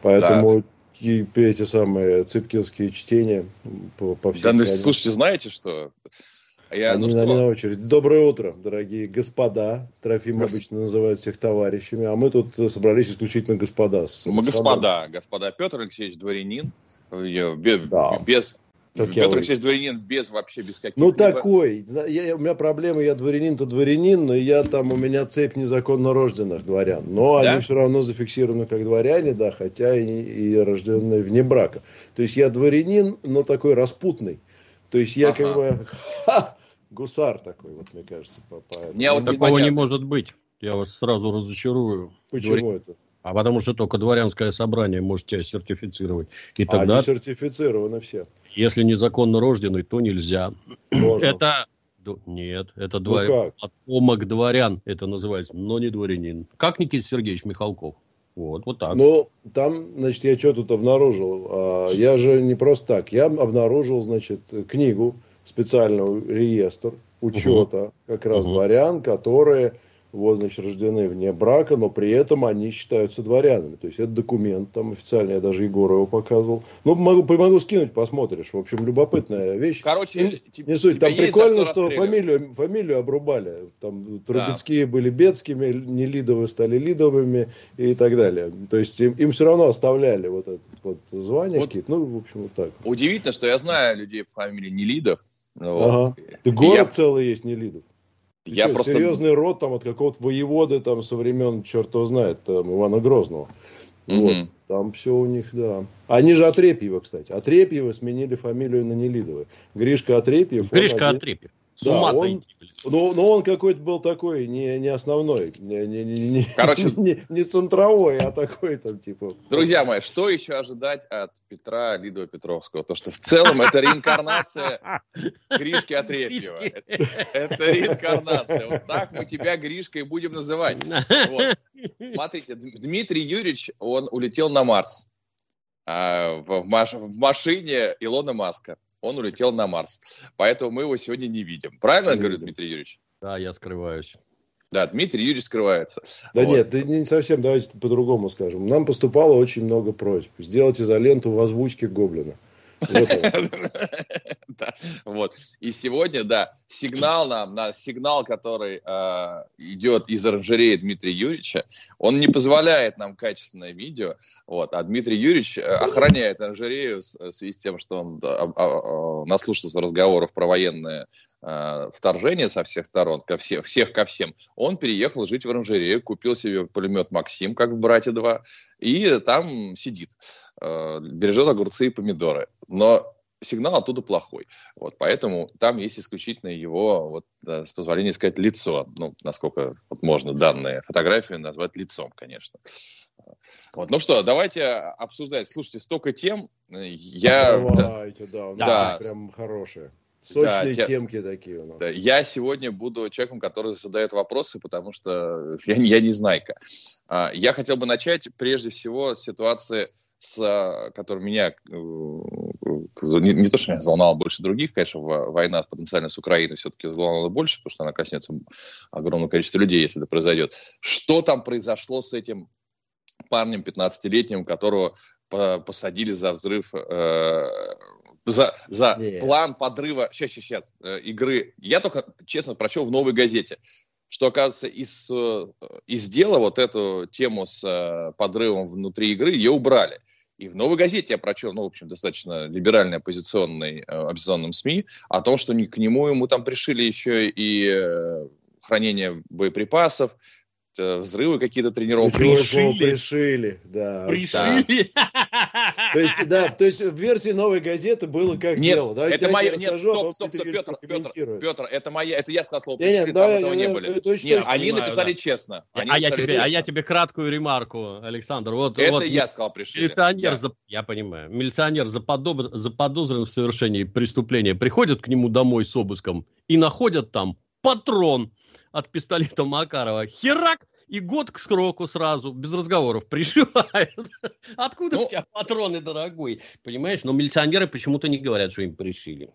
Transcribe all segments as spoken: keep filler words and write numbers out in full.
Поэтому и эти самые цыпкинские чтения по, по всей Да, ну, стране. слушайте, знаете что? Я, Они, ну они на что? очередь. Доброе утро, дорогие господа. Трофим Гос... обычно называют всех товарищами, а мы тут собрались исключительно господа с Мы Александром. господа, господа. Петр Алексеевич Дворянин, без, Да, без как Петр я Алексеевич Дворянин без вообще без Ну, каких-либо. такой. Я, я- у меня проблемы, я дворянин-то дворянин, но я там, у меня цепь незаконно рожденных дворян. Но они Да? все равно зафиксированы как дворяне, да, хотя и, и рожденные вне брака. То есть я дворянин, но такой распутный. То есть я как Ага. бы ха, гусар такой, вот мне кажется. По, по Мне вот Такого не непонятно. может быть. Я вас сразу разочарую. Почему Дворян- это? А потому что только дворянское собрание может тебя сертифицировать. И А тогда, они сертифицированы все. если незаконно рожденный, то нельзя. Можно. Это... д- Нет, это Ну дворян. как? Потомок дворян это называется, но не дворянин. Как Никита Сергеевич Михалков. Вот, вот так. Ну, там, значит, я что тут обнаружил? А, я же не просто так. Я обнаружил, значит, книгу, специальный реестр учета как раз Угу. дворян, которые, вот, значит, рождены вне брака, но при этом они считаются дворянами. То есть, это документ, там официально, я даже Егору его показывал. Ну, могу, могу скинуть, посмотришь. В общем, любопытная вещь. Короче, Не, не суть. тебя Там есть прикольно, за что что расстреливать. фамилию, фамилию обрубали. Там Трубецкие были Бецкими, Нелидовы стали Лидовыми и так далее. То есть им, им все равно оставляли вот это вот звание Вот. какие-то. Ну, в общем, вот так. Удивительно, что я знаю людей по фамилии Нелидов. Вот. Ага. Ты И город я, целый есть Нелидов. Ты я что, просто... серьезный род там от какого-то воеводы там со времен, черт его знает, там, Ивана Грозного. Мгм. Вот. Там все у них, да. Они же Отрепьевы, кстати. Отрепьевы сменили фамилию на Нелидовы. Гришка Отрепьев. он Гришка один- Отрепьев. С Да, ума он- сойти, блин. Ну, но он какой-то был такой, не, не основной, не, не, не, не- Короче- не, не центровой, а такой там, типа... Друзья мои, что еще ожидать от Петра Лидова-Петровского? То, что в целом это реинкарнация Гришки Отрепьева. Гришки. Это, это реинкарнация. Вот так мы тебя Гришкой будем называть. Вот. Смотрите, Д- Дмитрий Юрьевич, он улетел на Марс. А, в, маш- в машине Илона Маска. Он улетел на Марс. Поэтому мы его сегодня не видим. Правильно я Не говорю, видим. Дмитрий Юрьевич? Да, я скрываюсь. Да, Дмитрий Юрьевич скрывается. Да Вот. нет, да не совсем, давайте по-другому скажем. Нам поступало очень много просьб. Сделать изоленту в озвучке Гоблина. Вот оно. Да, вот. И сегодня, да, сигнал нам, на сигнал, который э, идет из оранжереи Дмитрия Юрьевича, он не позволяет нам качественное видео, вот, а Дмитрий Юрьевич э, охраняет оранжерею с- в связи с тем, что он да, а- а- а, наслушался разговоров про военное э, вторжение со всех сторон, ко всех, всех ко всем. Он переехал жить в оранжерею, купил себе пулемет «Максим», как в «Братья два», и там сидит, э, бережет огурцы и помидоры. Но сигнал оттуда плохой. Вот, поэтому там есть исключительно его, вот, да, с позволения сказать, лицо. Ну, насколько вот можно данные фотографии назвать лицом, конечно. Вот, ну что, давайте обсуждать. Слушайте, столько тем. Я, Давайте, да, у нас Да. прям хорошие. Сочные те- темки такие у нас. да, я сегодня буду человеком, который задает вопросы, потому что я, не- я не знайка. А, Я хотел бы начать прежде всего с ситуации, с, а, которая меня, э, не, не то, что меня взволновала больше других, конечно, во- война потенциально с Украиной все-таки взволновала больше, потому что она коснется огромного количества людей, если это произойдет. Что там произошло с этим парнем пятнадцатилетним, которого по- посадили за взрыв, э, за, за Нет. план подрыва, сейчас, сейчас, сейчас, э, игры. Я только, честно, прочел в «Новой газете», что, оказывается, из, э, из дела вот эту тему с э, подрывом внутри игры ее убрали. И в «Новой газете» я прочел, ну, в общем, достаточно либеральный оппозиционный, э, оппозиционном СМИ, о том, что не к нему ему там пришили еще и э, хранение боеприпасов, э, взрывы какие-то тренировки. Ключевое слово Пришили. пришили. Да. Пришили. То есть, да, то есть в версии «Новой газеты» было как Нет, дело. Давайте это я мое... тебе Нет, расскажу, а стоп, потом стоп, стоп, Дмитрий Петр, Петр, прокомментирует. Петр, это моя... Это я сказал слово Не, не, «пришили», да, там этого я- не я- были. это очень Нет, точно они понимаю, написали да. честно. Они А я, написали тебе, а я честно. тебе краткую ремарку, Александр. Вот, Это вот я сказал «пришили». милиционер, Да. за- я понимаю, милиционер заподоб- заподозрен в совершении преступления, приходят к нему домой с обыском и находят там патрон от пистолета Макарова. Херак! И год к сроку сразу, без разговоров, пришивают. Откуда Ну, у тебя патроны, дорогой? Понимаешь? Но милиционеры почему-то не говорят, что им пришили.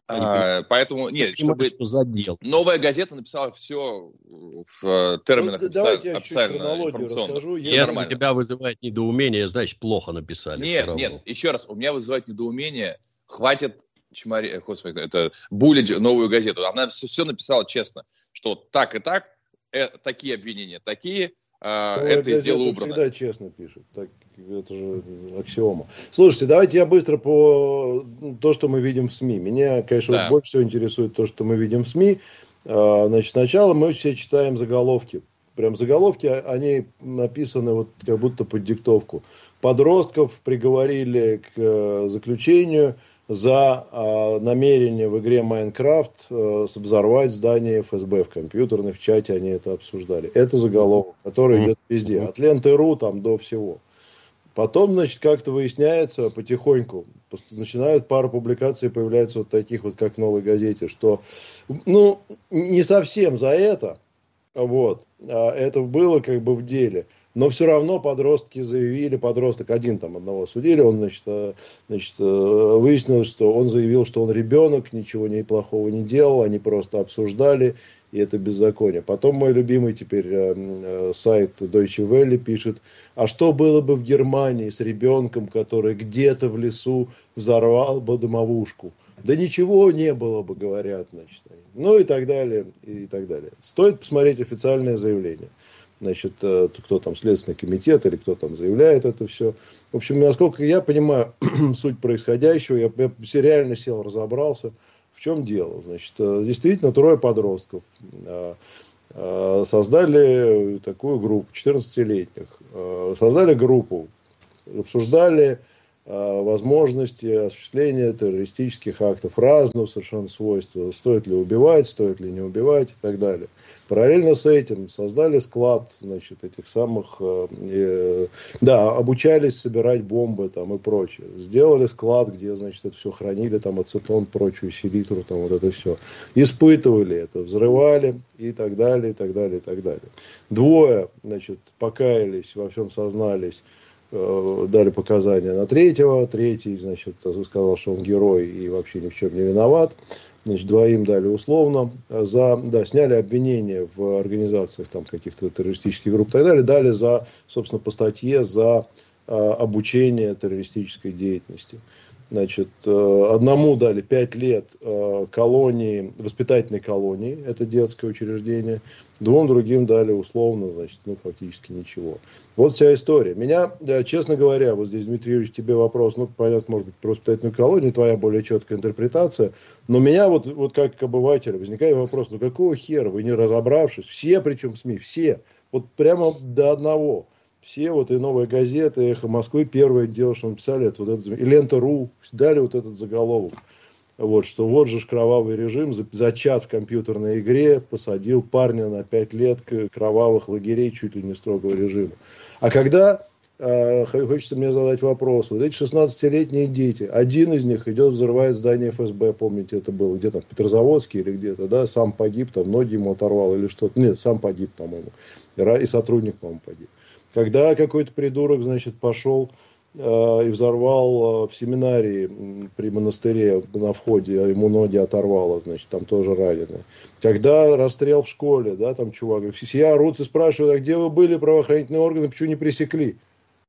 А, поэтому, нет, чтобы... Задел. Новая газета написала все в терминах ну, давайте я официально информационных. Если у тебя вызывает недоумение, значит, плохо написали. Нет, нет, еще раз, у меня вызывает недоумение. Хватит чмари... Господи, это булить новую газету. Она все, все написала честно, что так и так, э, такие обвинения, такие, э, это из дела убрано. Всегда честно пишет. Так, это же аксиома. Слушайте, давайте я быстро по то, что мы видим в СМИ. Меня, конечно, да. больше всего интересует то, что мы видим в СМИ. Значит, сначала мы все читаем заголовки. Прям заголовки, они написаны вот как будто под диктовку. Подростков приговорили к заключению за э, намерение в игре Майнкрафт э, взорвать здание эф эс бэ в компьютерной, в чате они это обсуждали. Это заголовок, который идет везде, от ленты.ру там до всего. Потом, значит, как-то выясняется потихоньку, начинают пару публикаций появляются вот таких вот, как в «Новой газете», что, ну, не совсем за это, вот, а это было как бы в деле. Но все равно подростки заявили, подросток, один там одного судили, он, значит, значит, выяснилось, что он заявил, что он ребенок, ничего не плохого не делал, они просто обсуждали, и это беззаконие. Потом мой любимый теперь э, сайт Deutsche Welle пишет, а что было бы в Германии с ребенком, который где-то в лесу взорвал бы домовушку? Да ничего не было бы, говорят, значит. Ну и так далее, и так далее. Стоит посмотреть официальное заявление. Значит, кто там, Следственный комитет или кто там заявляет это все. В общем, насколько я понимаю суть происходящего, я, я реально сел, разобрался, в чем дело. Значит, действительно, трое подростков создали такую группу, четырнадцатилетних, создали группу, обсуждали возможности осуществления террористических актов разного совершенно свойства. Стоит ли убивать, стоит ли не убивать и так далее. Параллельно с этим создали склад, значит, этих самых, э, да, обучались собирать бомбы там и прочее. Сделали склад, где, значит, это все хранили, там ацетон, прочую селитру, там вот это все. Испытывали это, взрывали и так далее, и так далее, и так далее. Двое, значит, покаялись, во всем сознались, дали показания на третьего, третий, значит, сказал, что он герой и вообще ни в чем не виноват. Значит, двоим дали условно, за, да, сняли обвинения в организациях там каких-то террористических групп и так далее, дали за, собственно, по статье за а, обучение террористической деятельности. Значит, одному дали пять лет колонии, воспитательной колонии, это детское учреждение, двум другим дали условно, значит, ну, фактически ничего. Вот вся история. Меня, честно говоря, вот здесь, Дмитрий Юрьевич, тебе вопрос, ну, понятно, может быть, про воспитательную колонию, твоя более четкая интерпретация, но меня вот, вот как обывателя возникает вопрос, ну, какого хера, вы не разобравшись, все, причем СМИ, все, вот прямо до одного. Все вот и «Новая газета», и «Эхо Москвы» первое дело, что написали, это вот это, и «Лента.ру» дали вот этот заголовок. Вот, что вот же кровавый режим за, за чат в компьютерной игре посадил парня на пять лет кровавых лагерей чуть ли не строгого режима. А когда, э, хочется мне задать вопрос, вот эти шестнадцатилетние дети, один из них идет взрывает здание эф эс бэ, помните, это было где-то в Петрозаводске или где-то, да, сам погиб, там ноги ему оторвал или что-то, нет, сам погиб, по-моему, и сотрудник, по-моему, погиб. Когда какой-то придурок, значит, пошел э, и взорвал э, в семинарии при монастыре на входе, а ему ноги оторвало, значит, там тоже ранены. Когда расстрел в школе, да, там чувак, все орут и спрашивают, а где вы были, правоохранительные органы, почему не пресекли?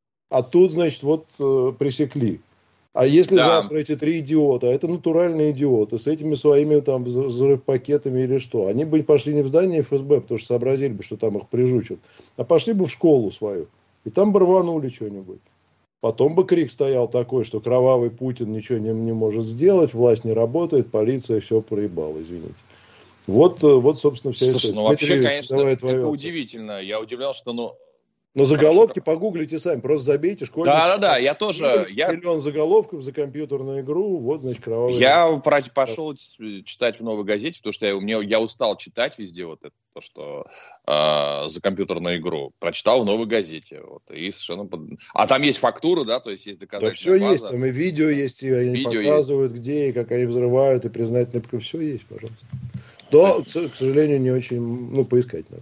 А тут, значит, вот э, пресекли. А если да. завтра эти три идиота, это натуральные идиоты, с этими своими там взрывпакетами или что, они бы пошли не в здание эф эс бэ, потому что сообразили бы, что там их прижучат, а пошли бы в школу свою, и там бы рванули что-нибудь. Потом бы крик стоял такой, что кровавый Путин ничего не, не может сделать, власть не работает, полиция все проебала, извините. Вот, вот собственно, вся Слушай, ну вообще, конечно, это удивительно. Я удивлен, что, ну, но заголовки погуглите сами, просто забейте школьник. Да-да-да, я тоже. Я... Миллион заголовков за компьютерную игру, вот, значит, кровавый. Я пошел читать в «Новой газете», потому что я, мне, я устал читать везде вот это, то, что э, за компьютерную игру. Прочитал в «Новой газете». Вот, и совершенно... А там есть фактура, да, то есть есть доказательная да, все база. есть, там и видео есть, и они видео показывают, есть. Где, и как они взрывают, и признательно, все есть, пожалуйста. Но, к сожалению, не очень, ну, поискать надо.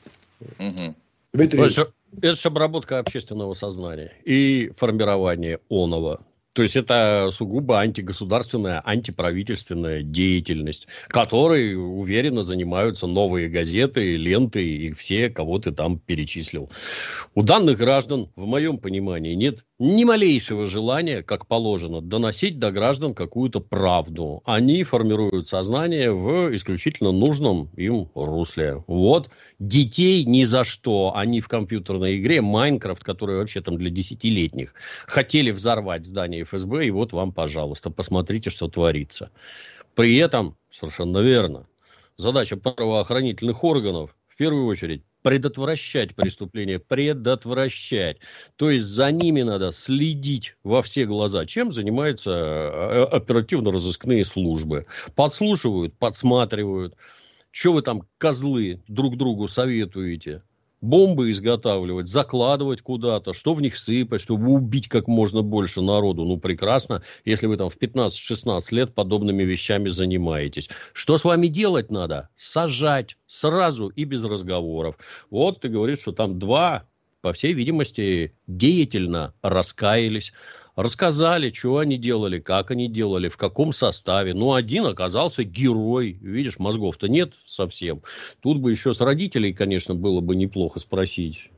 Угу. Дмитрий. Это же обработка общественного сознания и формирование оного. То есть это сугубо антигосударственная, антиправительственная деятельность, которой уверенно занимаются новые газеты, ленты и все, кого ты там перечислил. У данных граждан, в моем понимании, нет ни малейшего желания, как положено, доносить до граждан какую-то правду. Они формируют сознание в исключительно нужном им русле. Вот. Детей ни за что. Они в компьютерной игре Майнкрафт, которая вообще там для десятилетних, хотели взорвать здание эф эс бэ, и вот вам, пожалуйста, посмотрите, что творится. При этом, совершенно верно, задача правоохранительных органов, в первую очередь, предотвращать преступления, предотвращать. То есть за ними надо следить во все глаза. Чем занимаются оперативно-розыскные службы? Подслушивают, подсматривают. Что вы там, козлы, друг другу советуете? Бомбы изготавливать, закладывать куда-то, что в них сыпать, чтобы убить как можно больше народу. Ну, прекрасно, если вы там в пятнадцать-шестнадцать лет подобными вещами занимаетесь. Что с вами делать надо? Сажать сразу и без разговоров. Вот ты говоришь, что там два, по всей видимости, деятельно раскаялись. Рассказали, что они делали, как они делали, в каком составе. Ну, один оказался герой. Видишь, мозгов-то нет совсем. Тут бы еще с родителей, конечно, было бы неплохо спросить.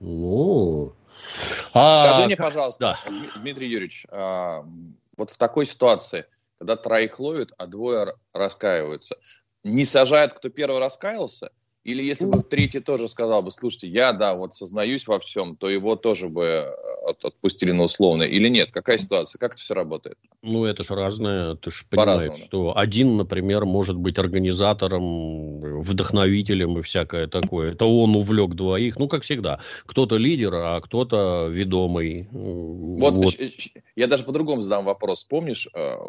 Ну... Скажи а... мне, пожалуйста, да. Дмитрий Юрьевич, а, вот в такой ситуации, когда троих ловят, а двое раскаиваются, не сажают, кто первый раскаялся? Или если бы третий тоже сказал бы, слушайте, я, да, вот сознаюсь во всем, то его тоже бы от, отпустили на условное. Или нет? Какая ситуация? Как это все работает? Ну, это же разное. Ты же понимаешь, что один, например, может быть организатором, вдохновителем и всякое такое. Это он увлек двоих. Ну, как всегда. Кто-то лидер, а кто-то ведомый. Вот, вот. Я даже по-другому задам вопрос. Помнишь,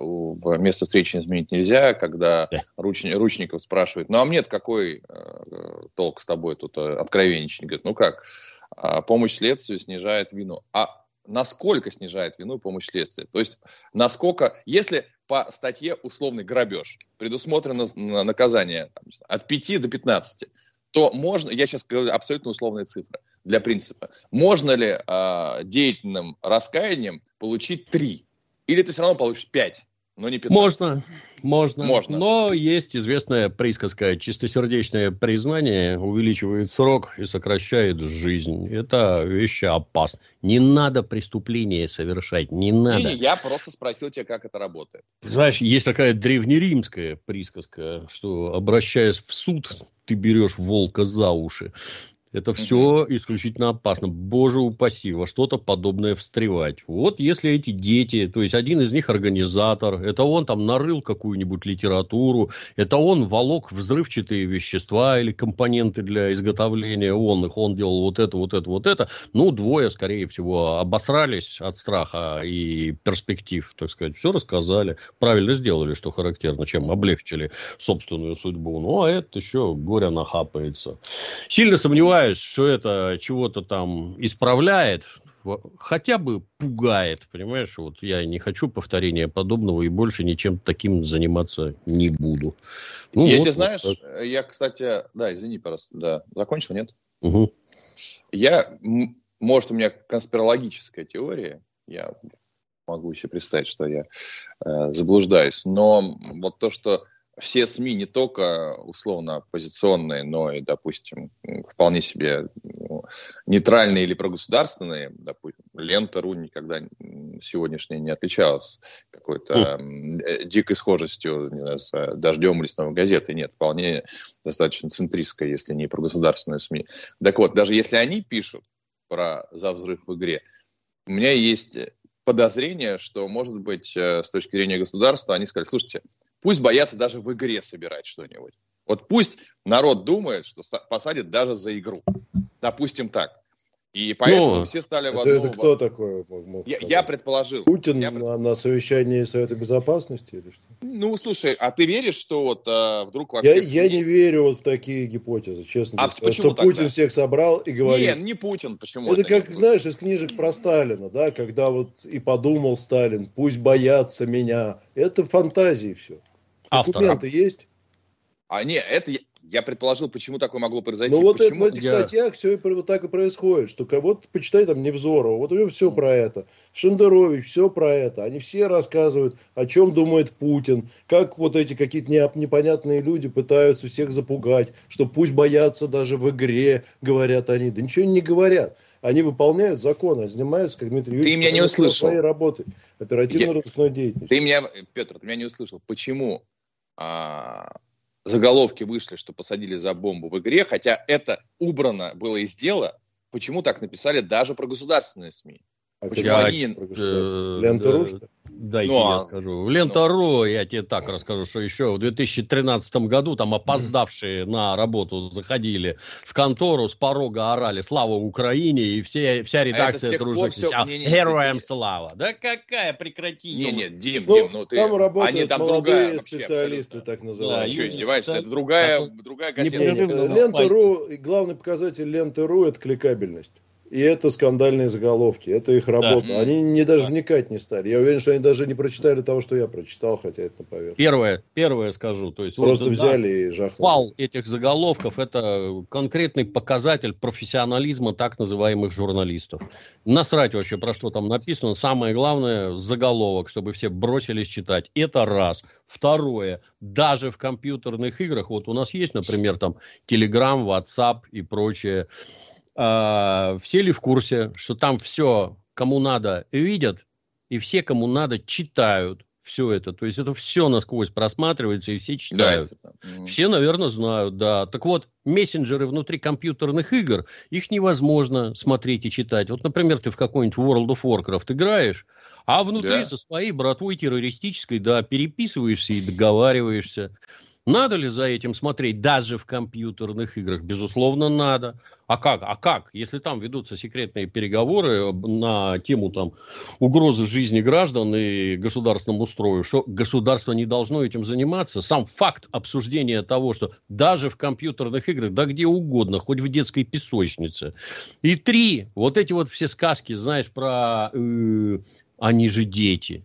в место встречи изменить нельзя, когда да. Ручни, Ручников спрашивает, ну, а мне-то какой... толк с тобой тут откровенничать. Говорит, ну как, помощь следствию снижает вину. А насколько снижает вину помощь следствию? То есть, насколько, если по статье условный грабеж предусмотрено наказание там, от пяти до пятнадцати, то можно, я сейчас говорю абсолютно условные цифры для принципа, можно ли э, деятельным раскаянием получить три? Или ты все равно получишь пять? Но не пятнадцать. Можно, можно, можно. Но есть известная присказка: чистосердечное признание увеличивает срок и сокращает жизнь. Это вещи опасны. Не надо преступления совершать, не надо. Не, не, я просто спросил тебя, как это работает. Знаешь, есть такая древнеримская присказка, что, обращаясь в суд, ты берешь волка за уши. Это все uh-huh. исключительно опасно. Боже упаси, во что-то подобное встревать. Вот если эти дети, то есть один из них организатор, это он там нарыл какую-нибудь литературу, это он волок взрывчатые вещества или компоненты для изготовления он их, он делал вот это, вот это, вот это. Ну, двое, скорее всего, обосрались от страха и перспектив, так сказать. Все рассказали. Правильно сделали, что характерно, чем облегчили собственную судьбу. Ну, а это еще горя нахапается. Сильно сомневаюсь, что это чего-то там исправляет, хотя бы пугает, понимаешь? Вот я не хочу повторения подобного и больше ничем таким заниматься не буду. Ну, я вот, тебе знаешь, вот я, кстати, да, извини, пожалуйста, да, закончил, нет? Угу. Я, может, у меня конспирологическая теория, я могу себе представить, что я э, заблуждаюсь, но вот то, что все СМИ, не только условно оппозиционные, но и, допустим, вполне себе нейтральные или прогосударственные, допустим, Лента.ру никогда сегодняшняя не отличалась какой-то mm. дикой схожестью, не знаю, с Дождем или с Новой газетой. Нет, вполне достаточно центристская, если не прогосударственные СМИ. Так вот, даже если они пишут про «За взрыв в игре», у меня есть подозрение, что, может быть, с точки зрения государства, они сказали, слушайте, пусть боятся даже в игре собирать что-нибудь. Вот пусть народ думает, что посадят даже за игру. Допустим так. И поэтому ну, все стали в одну... Это кто такой? Мог я, я предположил. Путин я... На, на совещании Совета Безопасности или что? Ну, слушай, а ты веришь, что вот а, вдруг вообще... Я, я не верю вот в такие гипотезы, честно. А говоря. почему что тогда? Путин всех собрал и говорит... Нет, не Путин, почему? Это, это как, не знаешь, из книжек про Сталина, да, когда вот и подумал Сталин, пусть боятся меня. Это фантазии все. Автор. Документы есть? А, нет, это... Я предположил, почему такое могло произойти. Ну вот это, почему... в этих Я... статьях все вот так и происходит, что кого-то почитай там Невзорова, вот у него все про это, Шендерович, все про это, они все рассказывают, о чем думает Путин, как вот эти какие-то непонятные люди пытаются всех запугать, что пусть боятся даже в игре, говорят они, да ничего не говорят. Они выполняют законы, занимаются, как Дмитрий Юрьевич, ты меня не услышал. своей работой, оперативно-розыскной деятельностью. Ты меня, Петр, ты меня не услышал. Почему а, заголовки вышли, что посадили за бомбу в игре, хотя это убрано было из дела? Почему так написали даже про государственные СМИ? А Почему я, они... э, Лента.ру, да, что ли? Дайте Ну, я а- скажу. Лента.ру, я тебе так расскажу, что еще в две тысячи тринадцатом году там опоздавшие на работу заходили в контору, с порога орали «Слава Украине!» и все, вся редакция тех дружно пор всё- кричала не, не, не, «Героям не. слава!» Да какая, прекрати! Не, не, Дим, Ну, Дим, ну ты... там работают они там молодые другая вообще специалисты, абсолютно. так Ты называемые. что, Да, издеваешься? Это специалисты, другая, которые другая не газета. Не, не, непрерывно Лента.ру, главный показатель Ленты.ру это кликабельность. И это скандальные заголовки, это их работа. Да. Они не даже Да. вникать не стали. Я уверен, что они даже не прочитали того, что я прочитал, хотя это на поверхности. Первое, первое скажу. То есть, Просто вот, взяли да, и жахнули. Вал этих заголовков – это конкретный показатель профессионализма так называемых журналистов. Насрать вообще, про что там написано. Самое главное – заголовок, чтобы все бросились читать. Это раз. Второе. Даже в компьютерных играх, вот у нас есть, например, там Telegram, WhatsApp и прочее. А, все ли в курсе, что там все, кому надо, видят, и все, кому надо, читают все это. То есть это все насквозь просматривается, и все читают. Да, все, наверное, знают, да. Так вот, мессенджеры внутри компьютерных игр, их невозможно смотреть и читать. Вот, например, ты в какой-нибудь World of Warcraft играешь, а внутри Да. со своей братвой террористической, да, переписываешься и договариваешься. Надо ли за этим смотреть даже в компьютерных играх? Безусловно, надо. А как? А как? Если там ведутся секретные переговоры на тему там, угрозы жизни граждан и государственному устрою, что государство не должно этим заниматься? Сам факт обсуждения того, что даже в компьютерных играх, да где угодно, хоть в детской песочнице. И три, вот эти вот все сказки, знаешь, про э, «они же дети».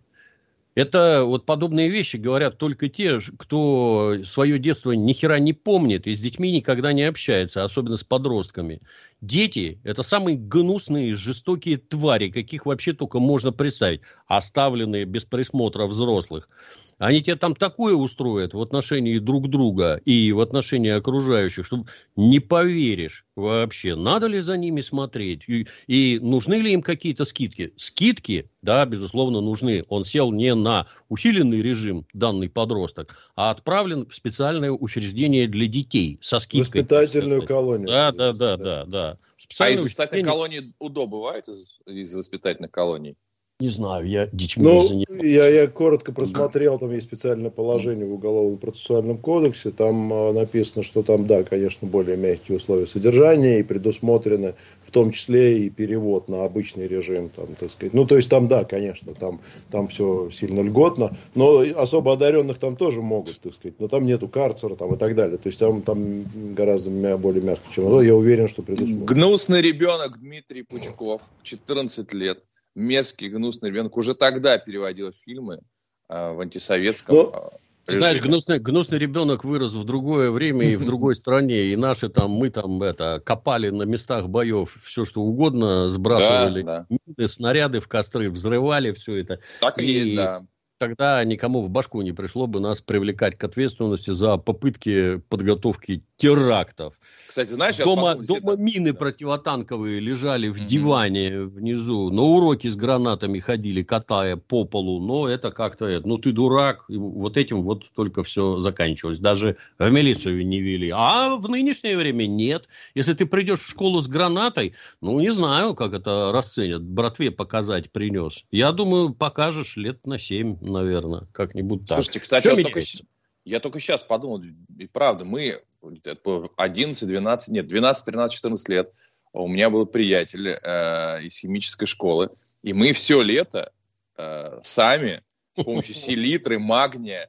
Это вот подобные вещи говорят только те, кто свое детство ни хера не помнит и с детьми никогда не общается, особенно с подростками. Дети – это самые гнусные, жестокие твари, каких вообще только можно представить, оставленные без присмотра взрослых. Они тебе там такое устроят в отношении друг друга и в отношении окружающих, что не поверишь вообще, надо ли за ними смотреть и, и нужны ли им какие-то скидки. Скидки, да, безусловно, нужны. Он сел не на усиленный режим, данный подросток, а отправлен в специальное учреждение для детей со скидкой. Воспитательную колонию. Да, да, да, да, да. А из Специальное воспитательных учреждение- колоний УДО бывает из, из воспитательных колоний? Не знаю, я детьми Ну, не занимаюсь. я, я коротко просмотрел, там есть специальное положение в Уголовном процессуальном кодексе, там э, написано, что там, да, конечно, более мягкие условия содержания и предусмотрены в том числе и перевод на обычный режим, там, так сказать. Ну, то есть там, да, конечно, там, там все сильно льготно, но особо одаренных там тоже могут, так сказать, но там нету карцера там, и так далее, то есть там, там гораздо мя- более мягко, чем это. Я уверен, что предусмотрено. Гнусный ребенок Дмитрий Пучков, четырнадцать лет. Мерзкий, гнусный ребенок, уже тогда переводил фильмы э, в антисоветском Но, э, Ты знаешь, режиме. гнусный, гнусный ребенок вырос в другое время и в другой стране, и наши там, мы там это, копали на местах боев все, что угодно, сбрасывали Да, мины, снаряды в костры, взрывали все это. Так и, И есть, да. тогда никому в башку не пришло бы нас привлекать к ответственности за попытки подготовки терактов. Кстати, знаешь, я Дома, подумал, дома действительно- мины да. противотанковые лежали в Мгм. диване внизу. На уроки с гранатами ходили, катая по полу. Но это как-то... это, ну, ты дурак. И вот этим вот только все заканчивалось. Даже в милицию не вели. А в нынешнее время нет. Если ты придешь в школу с гранатой, ну, не знаю, как это расценят. Братве показать принес. Я думаю, покажешь лет на семь, наверное. Как-нибудь так. Слушайте, кстати, Всё вот только меняется. щ- я только сейчас подумал, и правда, мы одиннадцать, двенадцать, нет, двенадцать, тринадцать, четырнадцать лет, у меня был приятель э, из химической школы, и мы все лето э, сами с помощью селитры, магния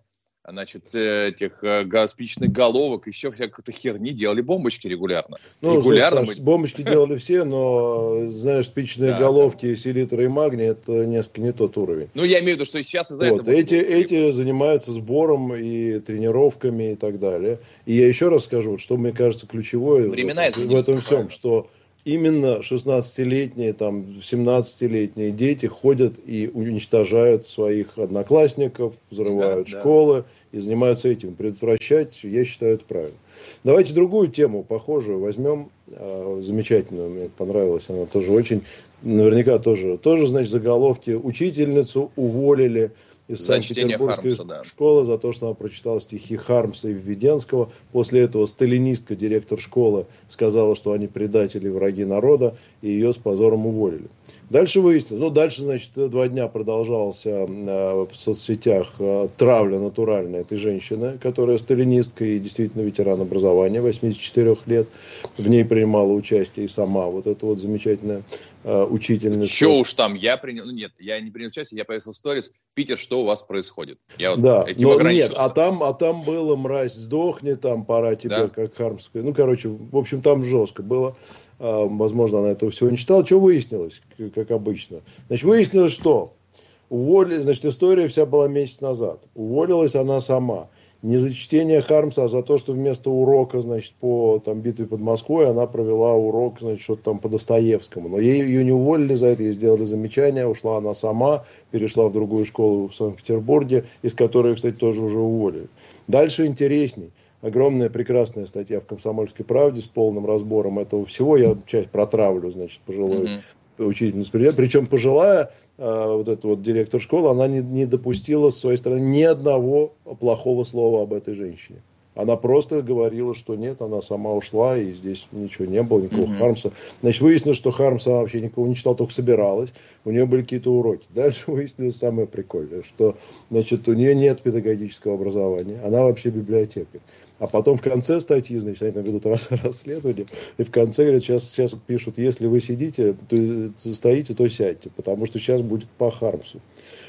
значит, этих спичных головок, еще всякой-то херни, делали бомбочки регулярно. Ну, регулярно Саш, мы... бомбочки делали все, но, знаешь, спичные да, головки, да. селитра и магний, это несколько не тот уровень. Ну, я имею в виду, что и сейчас из-за вот, этого... Эти, эти занимаются сбором и тренировками и так далее. И я еще раз скажу, что мне кажется ключевое Времена в, в этом всем, что именно шестнадцатилетние, там, семнадцатилетние дети ходят и уничтожают своих одноклассников, взрывают да, школы да. и занимаются этим. Предотвращать, я считаю, это правильно. Давайте другую тему, похожую, возьмем, э, замечательную, мне понравилась она тоже очень, наверняка тоже, тоже, значит, заголовки. Учительницу уволили из Санкт-Петербургской да. школы за то, что она прочитала стихи Хармса и Введенского. После этого сталинистка, директор школы, сказала, что они предатели, враги народа, и ее с позором уволили. Дальше выяснилось, ну дальше, значит, два дня продолжался э, в соцсетях э, травля натуральная этой женщины, которая сталинистка и действительно ветеран образования, восьмидесяти четырёх лет. В ней принимала участие и сама вот эта вот замечательная э, учительница. Че уж там, я принял, ну нет, я не принял участие, я повесил сторис. Питер, что у вас происходит? Я вот да, но нет, а там, а там было, мразь, сдохни, там пора тебе, да? Как Хармская. Ну, короче, в общем, там жестко было. Возможно, она этого всего не читала. Что выяснилось, как обычно? Значит, выяснилось, что уволили, значит, история вся была месяц назад. Уволилась она сама. Не за чтение Хармса, а за то, что вместо урока, значит, по там, битве под Москвой она провела урок, значит, что-то там по Достоевскому. Но ей, ее не уволили за это, ей сделали замечание, ушла она сама, перешла в другую школу в Санкт-Петербурге, из которой, кстати, тоже уже уволили. Дальше интересней. Огромная прекрасная статья в «Комсомольской правде» с полным разбором этого всего. Я часть протравлю, значит, пожилой mm-hmm. учительницы. Причем пожилая, э, вот эта вот директор школы, она не, не допустила с своей стороны ни одного плохого слова об этой женщине. Она просто говорила, что нет, она сама ушла, и здесь ничего не было, никакого mm-hmm. Хармса. Значит, выяснилось, что Хармса она вообще никого не читала, только собиралась. У нее были какие-то уроки. Дальше выяснилось самое прикольное, что, значит, у нее нет педагогического образования. Она вообще библиотекарь. А потом в конце статьи, значит, они там ведут расследование, и в конце говорят, сейчас, сейчас пишут, если вы сидите, то стоите, то сядьте, потому что сейчас будет по Хармсу.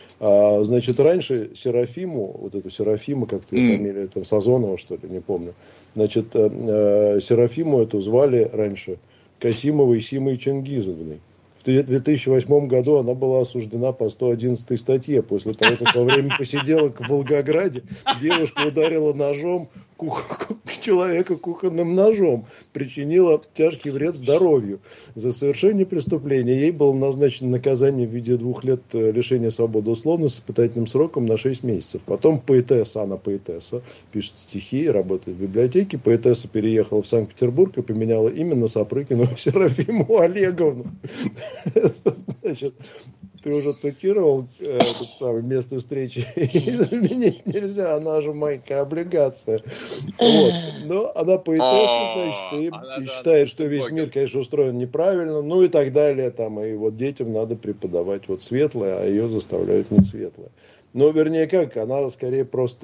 А, значит, раньше Серафиму, вот эту Серафиму, как-то ее фамилия, там, Сазонова, что ли, не помню, значит, э, Серафиму эту звали раньше Касимовой Симой Чингизовной. В две тысячи восьмом году она была осуждена по сто одиннадцатой статье, после того, как во время посиделок в Волгограде девушка ударила ножом кух... человека кухонным ножом, причинила тяжкий вред здоровью. За совершение преступления ей было назначено наказание в виде двух лет лишения свободы условно с испытательным сроком на шесть месяцев. Потом поэтесса, она поэтесса, пишет стихи, работает в библиотеке. Поэтесса переехала в Санкт-Петербург и поменяла имя на Сапрыкину Серафиму Олеговну. Значит, ты уже цитировал э, этот самый местную встречу. Изменить нельзя, она же маленькая облигация. Вот. Но она поэтесса, значит, и, и считает, что весь мир, конечно, устроен неправильно, ну и так далее. Там, и вот детям надо преподавать вот светлое, а ее заставляют не светлое. Ну, вернее, как, она скорее просто,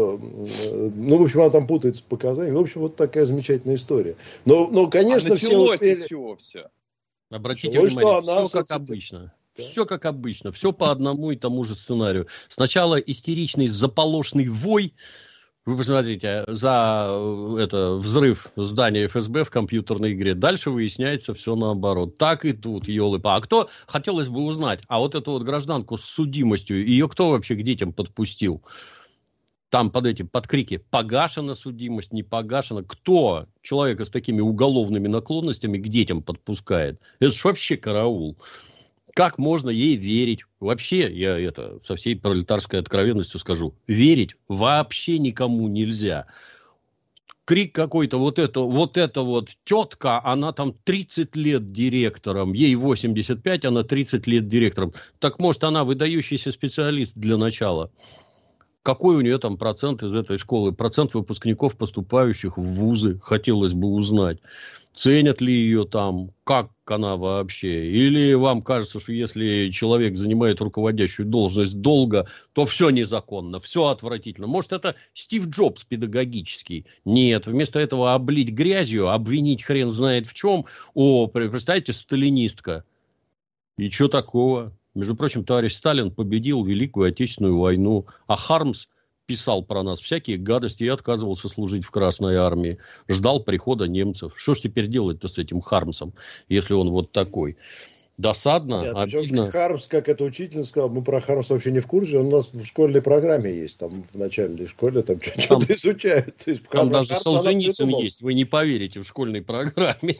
ну, в общем, она там путается с показаниями. В общем, вот такая замечательная история. Но, но конечно, а все успели... с чего все? Обратите Чего, внимание, все как обычно. Да? Все как обычно, все по одному и тому же сценарию. Сначала истеричный заполошный вой. Вы посмотрите, за это, взрыв здания эф эс бэ в компьютерной игре. Дальше выясняется все наоборот. Так и тут, елы-па. А кто, хотелось бы узнать, а вот эту вот гражданку с судимостью, ее кто вообще к детям подпустил? Там под этим, под крики «погашена судимость, не погашена». Кто человека с такими уголовными наклонностями к детям подпускает? Это ж вообще караул. Как можно ей верить? Вообще, я это со всей пролетарской откровенностью скажу, верить вообще никому нельзя. Крик какой-то, вот это, вот это вот тетка, она там тридцать лет директором, ей восемьдесят пять, она тридцать лет директором. Так может, она выдающийся специалист для начала? Какой у нее там процент из этой школы? Процент выпускников, поступающих в вузы, хотелось бы узнать. Ценят ли ее там? Как она вообще? Или вам кажется, что если человек занимает руководящую должность долго, то все незаконно, все отвратительно? Может, это Стив Джобс педагогический? Нет, вместо этого облить грязью, обвинить хрен знает в чем. О, представьте, сталинистка. И что такого? Между прочим, товарищ Сталин победил Великую Отечественную войну, а Хармс писал про нас всякие гадости и отказывался служить в Красной армии. Ждал прихода немцев. Что ж теперь делать-то с этим Хармсом, если он вот такой? Досадно, Нет, обидно. Хармс, как эта учительница сказала, мы про Хармса вообще не в курсе, он у нас в школьной программе есть, там в начальной школе там, там что-то изучают. То есть, там даже Солженицын есть, вы не поверите, в школьной программе.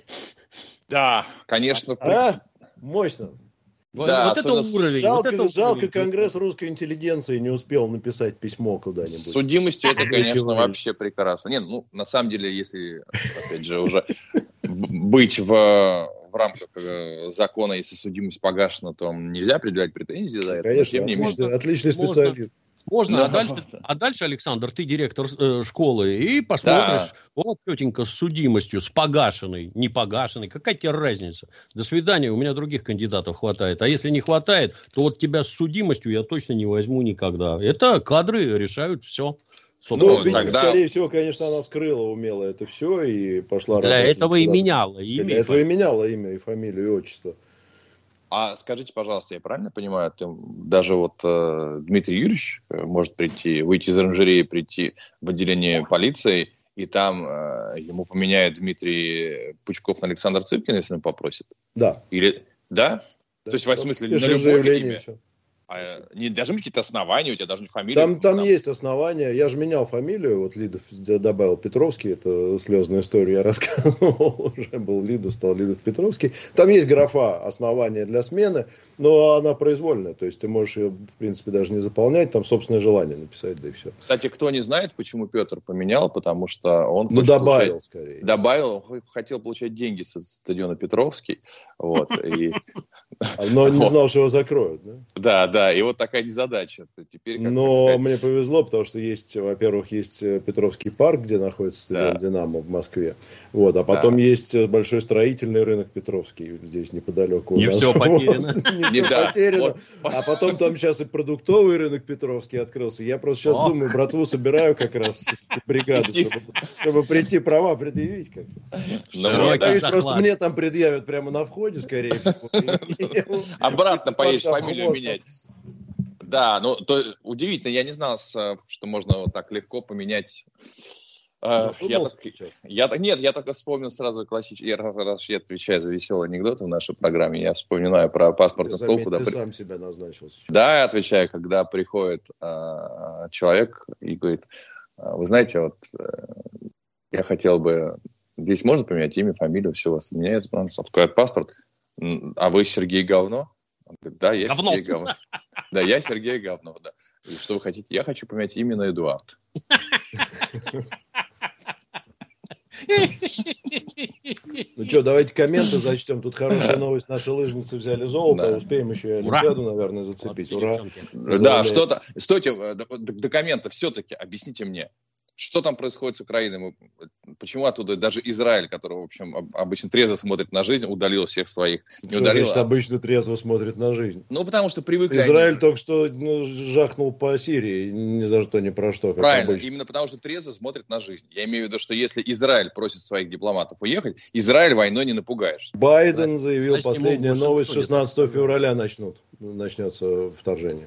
Да, конечно. А, мощно. Да, вот это уровень. Жалко, вот это жалко уровень. Конгресс русской интеллигенции не успел написать письмо куда-нибудь. С судимостью это, конечно, Чего? вообще прекрасно. Нет, ну, на самом деле, если, опять же, уже быть в, в рамках закона, если судимость погашена, то нельзя предъявлять претензии за это. Конечно, тем не отличный, менее. отличный Можно. специалист. Можно, Да. а, дальше, а дальше, Александр, ты директор э, школы, и посмотришь, Да. вот тетенька с судимостью, с погашенной, не погашенной, какая тебе разница? До свидания, у меня других кандидатов хватает. А если не хватает, то вот тебя с судимостью я точно не возьму никогда. Это кадры решают все. Ну, Ну, видимо, тогда- скорее всего, конечно, она скрыла умело это все и пошла Для работать этого и куда-то. меняла имя. Для этого и меняла имя, и фамилию, и отчество. А скажите, пожалуйста, я правильно понимаю, ты, даже вот э, Дмитрий Юрьевич э, может прийти, выйти из оранжереи, прийти в отделение полиции, и там э, ему поменяет Дмитрий Пучков на Александр Цыпкин, если он попросит? Да. Или, да? Да. То есть, в смысле, на Пишешь любое заявление, имя? всё. А, не должны быть какие-то основания, у тебя должны фамилии. Там, там ну, есть основания. Я же менял фамилию. Вот Лидов добавил Петровский. Это слезную историю я рассказывал. Уже был Лидов, стал Лидов Петровский. Там есть графа основания для смены, но она произвольная. То есть ты можешь ее, в принципе, даже не заполнять. Там собственное желание написать, да и все. Кстати, кто не знает, почему Петр поменял, потому что он Ну, хочет добавил получать- скорее. добавил, он хотел получать деньги со стадиона Петровский. Вот, и, Но не Вот. знал, что его закроют. Да? да, да, и вот такая незадача. Теперь, как Но сказать, мне повезло, потому что есть, во-первых, есть э, Петровский парк, где находится стадион Да. «Динамо» в Москве. Вот, а потом Да. есть э, большой строительный рынок Петровский здесь неподалеку. у Не нас. всё потеряно. Не Не, все да, потеряно. вот. А потом там сейчас и продуктовый рынок Петровский открылся. Я просто сейчас О. думаю, братву собираю как раз бригаду, Идти. чтобы, чтобы прийти права предъявить. Как. Ну, Широкий вот, да. Боюсь, захват. просто мне там предъявят прямо на входе, скорее всего. Обратно поедешь Там фамилию можно. менять. Да, ну, то удивительно, я не знал, с- что можно вот так легко поменять. Э, Я Задумался так, сейчас? я так- нет, я только вспомнил сразу классический, я, раз раз я отвечаю за веселые анекдоты в нашей программе, я вспоминаю про паспортную стол, Заметь, куда ты при- сам себя назначил сейчас. Да, я отвечаю, когда приходит э, человек и говорит, «А, вы знаете, вот э, я хотел бы, здесь можно поменять имя, фамилию, все у вас меняют, он открывает паспорт, «М, а вы Сергей Говно? Он говорит, да, я Говно. Сергей Говно. Да, я Сергей Говно, да. И что вы хотите? Я хочу поменять имя на Эдуард. Ну что, давайте комменты зачтем. Тут хорошая новость. Наши лыжницы взяли золото. Да. Успеем еще и Ура! Олимпиаду, наверное, зацепить. Молодцы, Ура. девчонки. Да, Поздравляю. что-то... Стойте, э, до, до- до коммента все-таки объясните мне, что там происходит с Украиной? Мы- Почему оттуда даже Израиль, который, в общем, об- обычно трезво смотрит на жизнь, удалил всех своих... Не Что удалил, значит, а- обычно трезво смотрит на жизнь. Ну, потому что привыкли... они- Израиль только что ну, жахнул по Сирии. Ни за что, ни про что. Как Правильно, обычно. именно потому что трезво смотрит на жизнь. Я имею в виду, что если Израиль просит своих дипломатов уехать, Израиль войной не напугаешь. Байден заявил, Значит, ему последняя больше новость, никто не шестнадцатого сказал. февраля начнут. Начнется вторжение.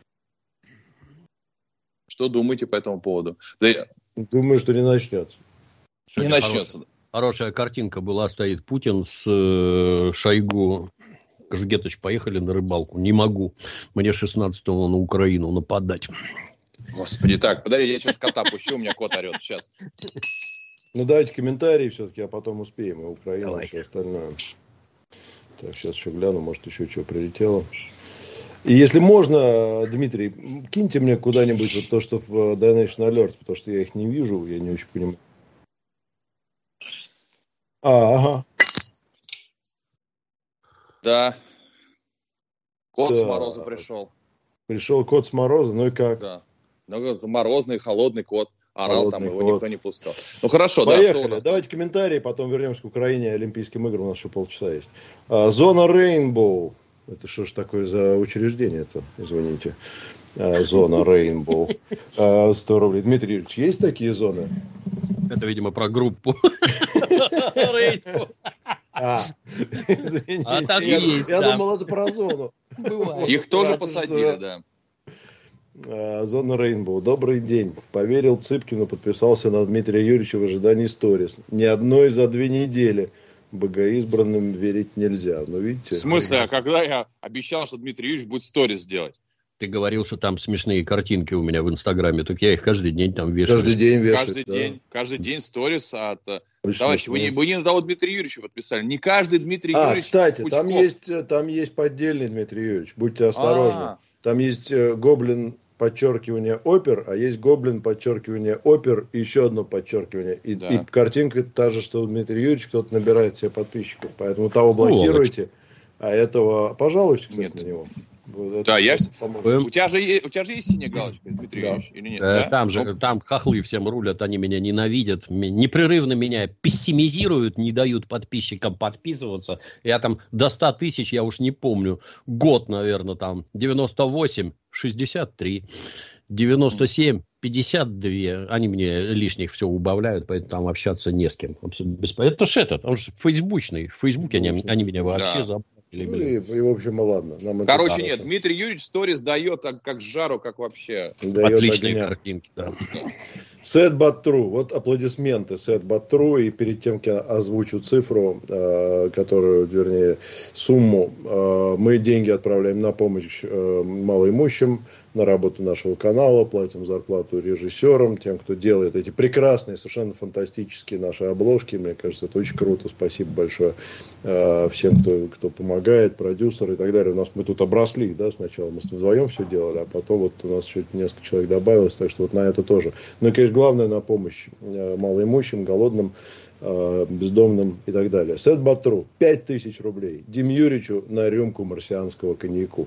Что думаете по этому поводу? Да, я- Думаю, что не начнется. не Сегодня начнется. Хорошая картинка была, стоит Путин с э, Шойгу. Жгетыч, поехали на рыбалку. Не могу. Мне шестнадцатого на Украину нападать. Господи, так, подожди, я сейчас кота пущу, у меня кот орет. Сейчас. Ну, давайте комментарии все-таки, а потом успеем. И Украина, Давай. и все остальное. Так, сейчас еще гляну, может, еще что прилетело. И если можно, Дмитрий, киньте мне куда-нибудь вот то, что в Donation Alerts, потому что я их не вижу, я не очень понимаю. А, ага. Да. Кот с Так. мороза пришел. Пришел кот с мороза, ну и как? Да. Ну, это морозный, холодный кот. Орал там, Холодный его кот. никто не пускал. Ну, хорошо, да, что у Поехали. нас? Давайте комментарии, потом вернемся к Украине и Олимпийским играм. У нас еще полчаса есть. А, зона Рейнбоу. Это что ж такое за учреждение-то? Извините. А, зона Рейнбоу. А, сто рублей. Дмитрий Юрьевич, есть такие зоны? Это, видимо, про группу. А, извините. А так и я, есть, я да. думал, это про зону. Бывает. Их тоже Ладно, посадили, что- да. Зона Рейнбоу. Добрый день. Поверил Цыпкину, подписался на Дмитрия Юрьевича в ожидании сторис. Ни одной за две недели. Богоизбранным верить нельзя. Но видите... В смысле, а когда я обещал, что Дмитрий Юрьевич будет сторис делать? Ты говорил, что там смешные картинки у меня в Инстаграме, так я их каждый день там вешаю. Каждый день вешаю. Каждый да. день, каждый день сторис от... Очень Товарищи, вы не, вы не на того Дмитрия Юрьевича подписали. Не каждый Дмитрий а, Юрьевич. кстати, там есть, там есть поддельный Дмитрий Юрьевич. Будьте осторожны. А-а-а. Там есть гоблин подчеркивание опер, а есть гоблин подчеркивание опер и еще одно подчеркивание. И, да. и картинка та же, что Дмитрий Юрьевич, кто-то набирает себе подписчиков. Поэтому того блокируйте, а этого пожалуйста, кстати, Нет. на него. Вот да, я... У тебя, же, у тебя же есть синяя галочка, Дмитрий да. Юрьевич, или нет? Э, да? Там же, ну... там хохлы всем рулят, они меня ненавидят, непрерывно меня пессимизируют, не дают подписчикам подписываться. Я там до ста тысяч, я уж не помню, год, наверное, там, девяносто восемь, шестьдесят три, девяносто семь, пятьдесят два. Они мне лишних все убавляют, поэтому там общаться не с кем. Это ж этот, он же фейсбучный. В Фейсбуке они, они меня вообще да. забыли. Ну, и, и, в общем, ладно. Нам Короче, нет, Дмитрий Юрьевич сторис дает как, как жару, как вообще. Дает отличные огня. Картинки, да. Sad but true. Вот аплодисменты Sad but true. И перед тем, как я озвучу цифру, э, которую, вернее, сумму, э, мы деньги отправляем на помощь э, малоимущим, на работу нашего канала, платим зарплату режиссерам, тем, кто делает эти прекрасные, совершенно фантастические наши обложки. Мне кажется, это очень круто. Спасибо большое э, всем, кто, кто помогает, продюсеры и так далее. У нас мы тут обросли, да, сначала мы вдвоем все делали, а потом вот у нас еще несколько человек добавилось, так что вот на это тоже. Ну и, конечно, главное на помощь э, малоимущим, голодным, э, бездомным и так далее. Сет Батру, пять тысяч рублей. Дим Юрьевичу на рюмку марсианского коньяку.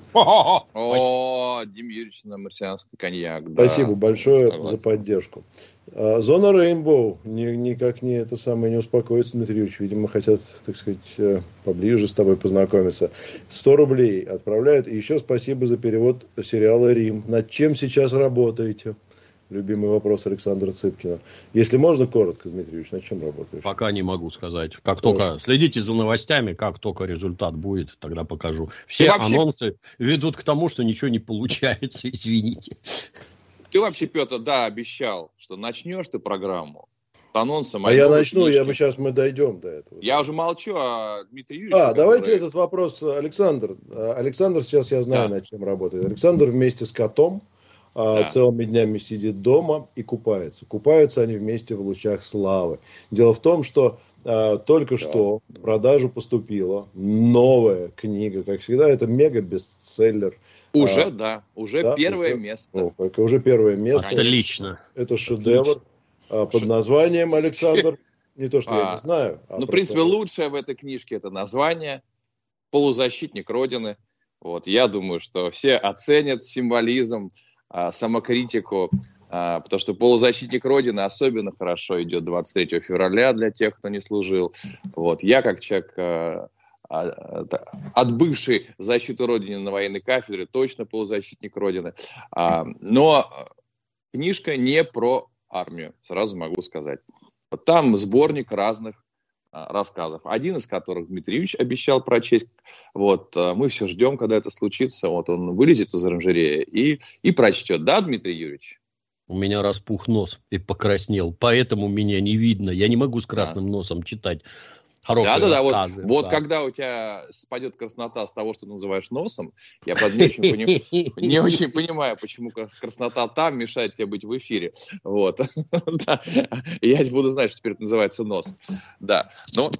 О, Дим Юрьевич на марсианский коньяк. Да. Спасибо большое Согласен. За поддержку. А, зона Рейнбоу ни, никак не это самое не успокоится, Дмитрий Юрьевич. Видимо, хотят, так сказать, поближе с тобой познакомиться. сто рублей отправляют. И еще спасибо за перевод сериала «Рим». Над чем сейчас работаете? Любимый вопрос Александра Цыпкина. Если можно, коротко, Дмитрий Юрьевич, над чем работаешь? Пока не могу сказать. Как Хорошо. Только следите за новостями, как только результат будет, тогда покажу. Все вообще... анонсы ведут к тому, что ничего не получается, извините. Ты вообще, Петр, да, обещал, что начнешь ты программу с анонсом. А я начну, я бы сейчас мы дойдем до этого. Я уже молчу, а Дмитрий Юрьевич... А, давайте который... этот вопрос, Александр. Александр сейчас, я знаю, да. над чем работает. Александр вместе с котом Да. целыми днями сидит дома и купается. Купаются они вместе в лучах славы. Дело в том, что а, только да. что в продажу поступила новая книга. Как всегда, это мега-бестселлер. Уже, а, да. Уже да, первое уже, место. Ну, уже первое место. Отлично. Это шедевр а, под названием, Александр, не то, что а, я не знаю. А ну, в принципе, лучшее в этой книжке это название «Полузащитник Родины». Вот, я думаю, что все оценят символизм, самокритику, потому что «Полузащитник Родины» особенно хорошо идет двадцать третьего февраля для тех, кто не служил. Вот. Я, как человек, отбывший защиту Родины на военной кафедре, точно полузащитник Родины. Но книжка не про армию, сразу могу сказать. Там сборник разных рассказов, один из которых Дмитрий Юрьевич обещал прочесть. Вот, мы все ждем, когда это случится. Вот он вылезет из оранжереи и, и прочтет. Да, Дмитрий Юрьевич? У меня распух нос и покраснел, поэтому меня не видно. Я не могу с красным а. носом читать хорошие да, да, рассказы. Да, вот, вот когда у тебя спадет краснота с того, что ты называешь носом, я не очень, поним... не очень понимаю, почему краснота там мешает тебе быть в эфире. Вот. да. Я буду знать, что теперь это называется нос. Да. Ну...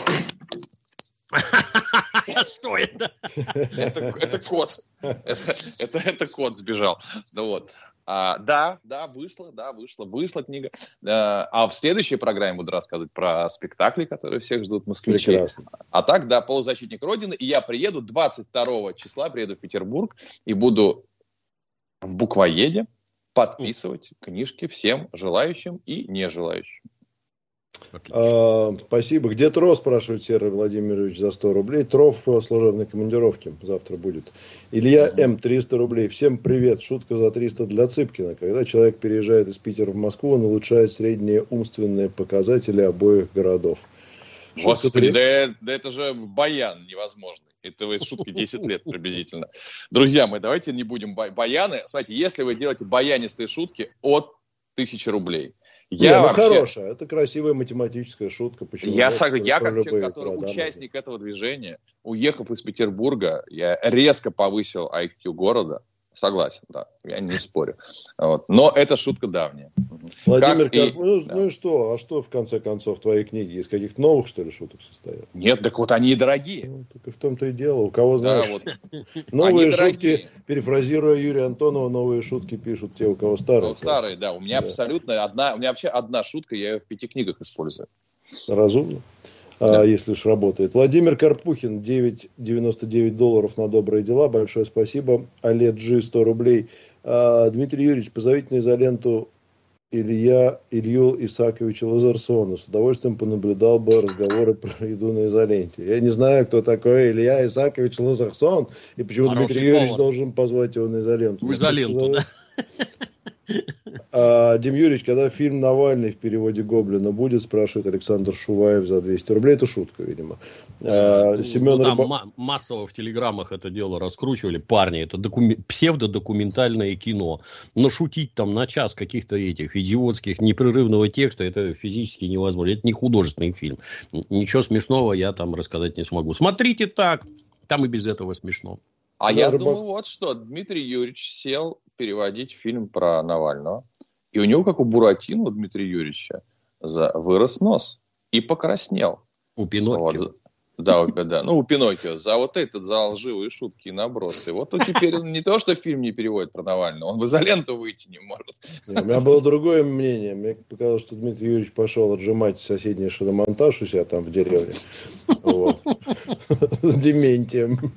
Что это? это? Это кот. Это, это, это кот сбежал. Ну вот. А, да, да, вышла, да, вышла, вышла книга. А, а в следующей программе буду рассказывать про спектакли, которые всех ждут москвичей. Прекрасно. А так, да, «Полузащитник Родины». И я приеду двадцать второго числа, приеду в Петербург и буду в буквоеде подписывать книжки всем желающим и не желающим. А, спасибо. Где Тро, спрашивает Серый Владимирович за сто рублей. Тро в служебной командировке завтра будет. Илья uh-huh. М. триста рублей. Всем привет. Шутка за триста для Цыпкина. Когда человек переезжает из Питера в Москву, он улучшает средние умственные показатели обоих городов. Господи, да, да это же баян невозможный. Это шутки десять лет приблизительно. Друзья мои, давайте не будем баяны. Смотрите, если вы делаете баянистые шутки от тысячи рублей. Я Не, вообще... ну хорошая, это красивая математическая шутка. Почему Я, нет? я как человек, который проданы. Участник этого движения, уехав из Петербурга, я резко повысил ай кью города. Согласен, да, я не спорю. Вот. Но это шутка давняя. Владимир, как... и... ну, да. ну и что? А что, в конце концов, твои книги из каких-то новых, что ли, шуток состоят? Нет, так вот они и дорогие. Ну, так и в том-то и дело. У кого, знаешь, да, вот. новые шутки, перефразируя Юрия Антонова, новые шутки пишут те, у кого старые. Ну, старые, да. У меня да. абсолютно одна, у меня вообще одна шутка, я ее в пяти книгах использую. Разумно. Да. А, если уж работает. Владимир Карпухин, девять девяносто девять долларов на добрые дела. Большое спасибо. Олег Джи, сто рублей. А, Дмитрий Юрьевич, позовите на изоленту Илья, Илью Исааковича Лазарсона. С удовольствием понаблюдал бы разговоры про еду на изоленте. Я не знаю, кто такой Илья Исаакович Лазарсон. И почему Хороший Дмитрий повар. Юрьевич должен позвать его на изоленту. В изоленту, да. А, Дим Юрьевич, когда фильм «Навальный» в переводе Гоблина будет, спрашивает Александр Шуваев за двести рублей. Это шутка, видимо. А, ну, Семен ну, там Рыба... м- массово в телеграммах это дело раскручивали. Парни, это докуми... псевдодокументальное кино. Но шутить там на час каких-то этих идиотских непрерывного текста, это физически невозможно. Это не художественный фильм. Ничего смешного я там рассказать не смогу. Смотрите так, там и без этого смешно. А да, я рыбак... думаю, вот что, Дмитрий Юрьевич сел переводить фильм про Навального, и у него, как у Буратино, у Дмитрия Юрьевича, за... вырос нос и покраснел. У Пиноккио. Вот. Да, да, ну у Пиноккио, за вот этот, за лживые шутки и набросы. Вот он теперь он не то, что фильм не переводит про Навального, он в изоленту выйти не может. У меня было другое мнение. Мне показалось, что Дмитрий Юрьевич пошел отжимать соседний шиномонтаж у себя там в деревне. С дементием.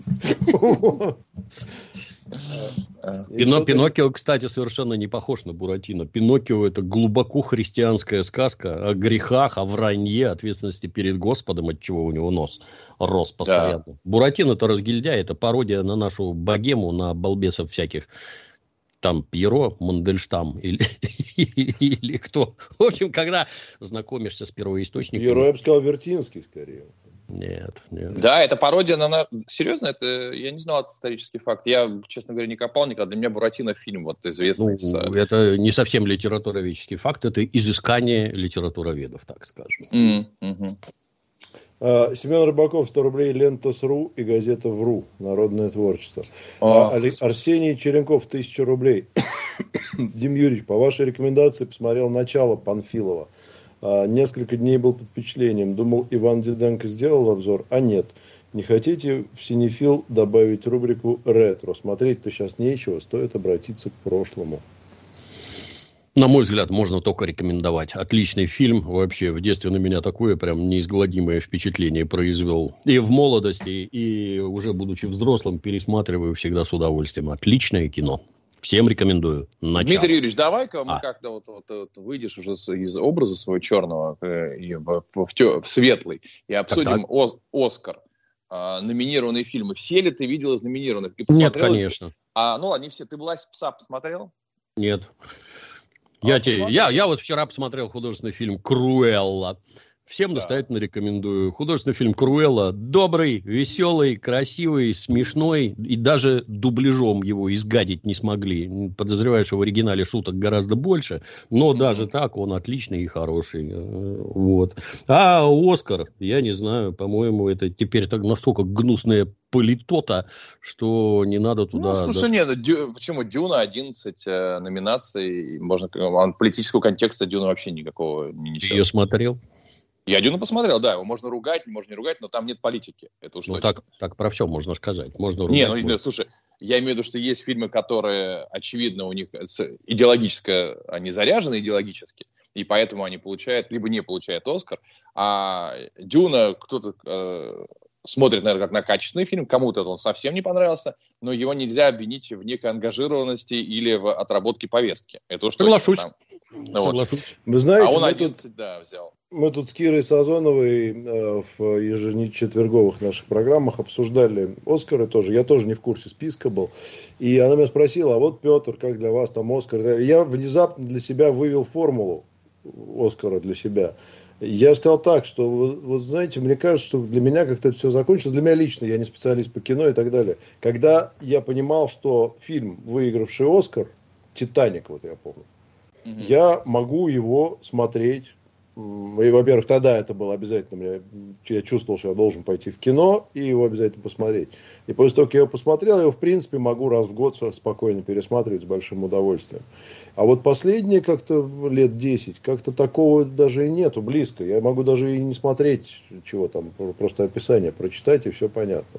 Пино, Пиноккио, кстати, совершенно не похож на Буратино. Пиноккио – это глубоко христианская сказка о грехах, о вранье, ответственности перед Господом, от чего у него нос рос постоянно. Да. Буратино – это разгильдяй, это пародия на нашу богему, на балбесов всяких. Там Пьеро, Мандельштам или, или кто. В общем, когда знакомишься с первоисточником... Пьеро, я бы сказал, Вертинский скорее. Нет, нет. Да, это пародия на... Серьезно, это я не знал этот исторический факт. Я, честно говоря, не копал никогда. Для меня Буратино фильм вот известный. Ну, с... Это не совсем литературоведческий факт, это изыскание литературоведов, так скажем. Mm-hmm. А, Семен Рыбаков, сто рублей, Лента.ру и газета ВРУ, народное творчество. Oh. А, Арсений Черенков, тысяча рублей. Дим Юрьевич, по вашей рекомендации посмотрел «Начало» Панфилова. А, несколько дней был под впечатлением. Думал, Иван Диденко сделал обзор, а нет. Не хотите в «Синефил» добавить рубрику «Ретро»? Смотреть-то сейчас нечего, стоит обратиться к прошлому. На мой взгляд, можно только рекомендовать. Отличный фильм. Вообще, в детстве на меня такое прям неизгладимое впечатление произвел. И в молодости, и уже будучи взрослым, пересматриваю всегда с удовольствием. Отличное кино. Всем рекомендую. Начало. Дмитрий Юрьевич, давай-ка мы а. как-то вот, вот, вот выйдешь уже из образа своего черного э, и в, в, в, в светлый и обсудим Оз, Оскар. Э, номинированные фильмы. Все ли ты видел из номинированных? И Нет, конечно. А, ну ладно, не все. Ты была «Пса» посмотрел? Нет. Я, а, те, я, я вот вчера посмотрел художественный фильм «Круэлла». Всем да. настоятельно рекомендую. Художественный фильм «Круэлла» добрый, веселый, красивый, смешной. И даже дубляжом его изгадить не смогли. Подозреваю, что в оригинале шуток гораздо больше. Но mm-hmm. даже так он отличный и хороший. Вот. А «Оскар», я не знаю, по-моему, это теперь так настолько гнусная политота, что не надо туда... Ну, слушай, даже... нет, дю... почему? «Дюна» одиннадцать э, номинаций. Можно... Политического контекста «Дюна» вообще никакого не несет. Ты ее смотрел? Я «Дюну» посмотрел, да, его можно ругать, можно не ругать, но там нет политики. Это уж ну, точно. так, так про все можно сказать. Можно ругать. Не, ну, можно... слушай, я имею в виду, что есть фильмы, которые, очевидно, у них идеологически, они заряжены идеологически, и поэтому они получают, либо не получают «Оскар», а «Дюна» кто-то э, смотрит, наверное, как на качественный фильм, кому-то он совсем не понравился, но его нельзя обвинить в некой ангажированности или в отработке повестки. Это уж Соглашусь. Точно, ну, Соглашусь. Вот. Вы знаете, а он одиннадцать, тут... да, взял. Мы тут с Кирой Сазоновой э, в ежечетверговых наших программах обсуждали Оскары тоже. Я тоже не в курсе списка был. И она меня спросила, а вот, Петр, как для вас там Оскар? Я внезапно для себя вывел формулу Оскара для себя. Я сказал так, что, вот, вот знаете, мне кажется, что для меня как-то это все закончилось. Для меня лично, я не специалист по кино и так далее. Когда я понимал, что фильм, выигравший Оскар, «Титаник», вот я помню, mm-hmm. я могу его смотреть. И, во-первых, тогда это было обязательно. Я чувствовал, что я должен пойти в кино и его обязательно посмотреть. И после того, как я его посмотрел, я его, в принципе, могу раз в год спокойно пересматривать с большим удовольствием. А вот последние как-то лет десять, как-то такого даже и нету, близко. Я могу даже и не смотреть, чего там, просто описание прочитать, и все понятно.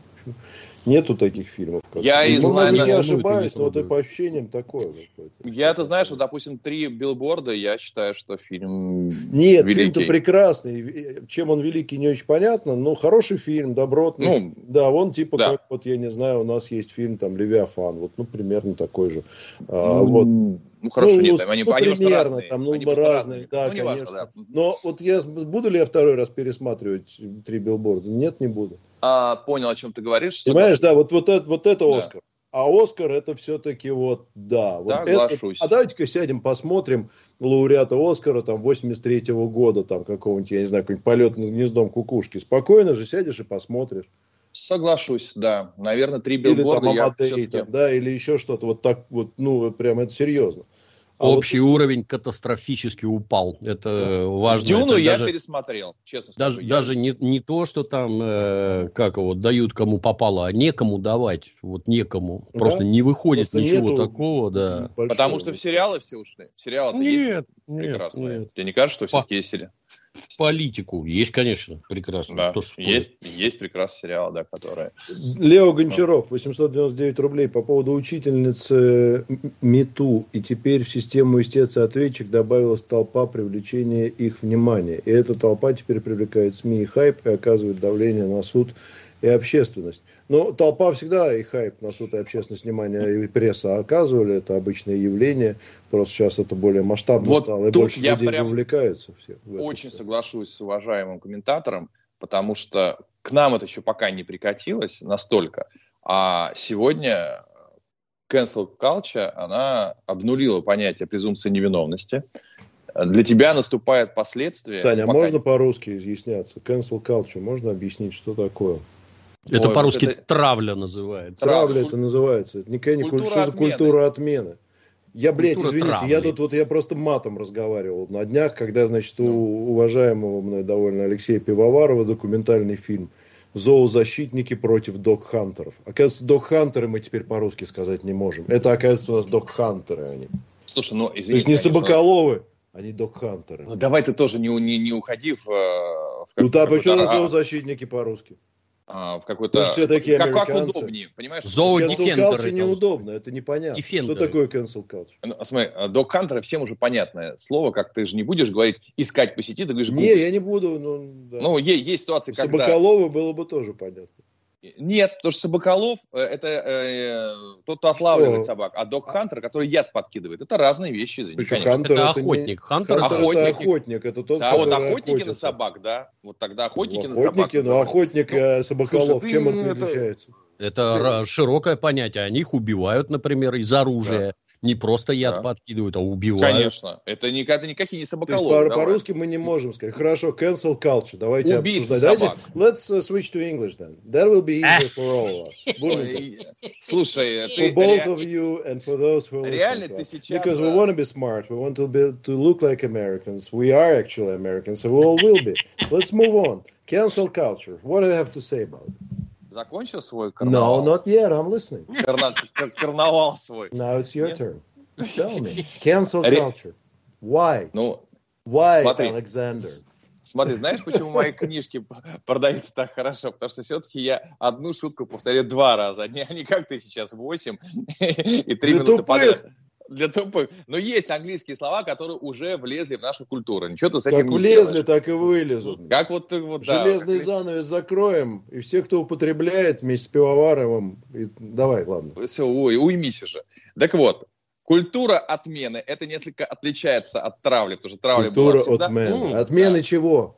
Нету таких фильмов. Как я и знаю, я не ошибаюсь, но это по ощущениям такое. Я, ты знаешь, вот, допустим, «Три билборда», я считаю, что фильм Нет, великий. фильм-то прекрасный. Чем он великий, не очень понятно, но хороший фильм, добротный. Ну, да, он типа да. Как, вот я не знаю, у нас есть фильм там «Левиафан», вот, ну, примерно такой же. А, ну, вот. ну, хорошо, ну, нет, они, ну, они примерно, разные. Там, ну, они разные, разные, да, ну, конечно. важно, да. Но вот я буду ли я второй раз пересматривать «Три билборда»? Нет, не буду. А, понял, о чем ты говоришь. Понимаешь, да, вот, вот это, вот это да. Оскар. А Оскар это все-таки вот, да. Вот соглашусь. Это, а давайте-ка сядем, посмотрим лауреата Оскара там восемьдесят третьего года, там какого-нибудь, я не знаю, какой-нибудь «Полет над гнездом кукушки». Спокойно же сядешь и посмотришь. Соглашусь, да. Наверное, «Три билборда» или, там, я Амадей, все-таки... там, да, или еще что-то. Вот так вот, ну, прям это серьезно. А Общий вот... уровень катастрофически упал. Это важно. «Дюну» это я даже, пересмотрел, честно даже, скажу. Даже я... не, не то, что там, э, как его, дают кому попало, а некому давать. Вот некому. Да? Просто не выходит Просто ничего такого, да. Большого. Потому что в сериалы все ушли. Сериалы-то нет, есть нет, прекрасные. Нет. Тебе не кажется, что По... все-таки есть сериалы? Политику есть, конечно, прекрасно. Да, есть, есть прекрасные сериалы, да, которые... Лео Гончаров, восемьсот девяносто девять рублей по поводу учительницы МИТУ. И теперь в систему истец-ответчик добавилась толпа привлечения их внимания. И эта толпа теперь привлекает СМИ и хайп и оказывает давление на суд и общественность. Но толпа всегда и хайп на суд и общественность внимания и пресса оказывали. Это обычное явление. Просто сейчас это более масштабно вот стало. И больше людей прям вовлекаются. Все очень соглашусь с уважаемым комментатором, потому что к нам это еще пока не прикатилось настолько. А сегодня cancel culture, она обнулила понятие презумпции невиновности. Для тебя наступает последствия. Саня, а пока... можно по-русски изъясняться? Cancel culture, можно объяснить, что такое? Это Ой, по-русски вот это... травля называется. Травля Трав... это называется. Это никакая не культура культура, что за культура отмены. Я, блядь, культура извините, травли. я тут вот я просто матом разговаривал на днях, когда, значит, у уважаемого мной довольно Алексея Пивоварова документальный фильм «Зоозащитники против док-хантеров». Оказывается, док-хантеры мы теперь по-русски сказать не можем. Это, оказывается, у нас док-хантеры они. Слушай, ну, извините, то есть не конечно, собаколовы, они док-хантеры. Ну, давай ты тоже не, не, не уходи в... в ну, да, почему а... зоозащитники по-русски? А, в какой-то... Может, все такие как, американцы. как удобнее, понимаешь? Зоодефендеры. Cancel culture неудобно, это непонятно. Defender. Что такое cancel culture? Ну, смотри, док-хантеры всем уже понятное слово, как ты же не будешь говорить искать по сети, ты говоришь гуглить. Не, я не буду. Ну, да. ну есть, есть ситуации, когда... Собаколовы было бы тоже понятно. Нет, потому что собаколов это э, тот, кто отлавливает собак, а док-хантер, который яд подкидывает. Это разные вещи, извини, конечно. Это, это охотник. Не... Хантер, хантер охотник. Это охотник. Это тот, да, вот охотники охотится. на собак, да. Вот тогда охотники, ну, на собак. Охотники, но охотник и ну, собаколов, слушай, чем это это... отличается? Это ты... широкое понятие. Они их убивают, например, из оружия. Да. Не просто яд да. подкидывают, а убивают. Конечно. Это, не, это никакие не собаколовы. По- по-русски мы не можем сказать. Хорошо, cancel culture. Давайте убить обсуждать. собак. Давайте, let's uh, switch to English then. That will be easier for all of us. Слушай, for both of you and for those who are реально ты сейчас... Because we want to be smart. We want to, be, to look like Americans. We are actually Americans. So we all will be. Let's move on. Cancel culture. What do you have to say about it? Закончил свой карнавал? No, not yet. I'm listening. Карна... Карнавал свой. Now it's your Нет? turn. Tell me. Cancel culture. Why? Ну, Why, смотри, Alexander? Смотри, знаешь, почему мои книжки продаются так хорошо? Потому что все-таки я одну шутку повторяю два раза. Не, не как ты сейчас, восемь и три минуты подряд. Для тупых. Но есть английские слова, которые уже влезли в нашу культуру. Ничего ты с этим как не влезли, сделаешь. так и вылезут. Как вот, вот, Железный да, занавес закроем, и все, кто употребляет вместе с Пивоваровым, и... давай, ладно. Все, ой, уймись уже. Так вот, культура отмены, это несколько отличается от травли, потому что травля культура была всегда... отмены. Mm, отмены да. чего?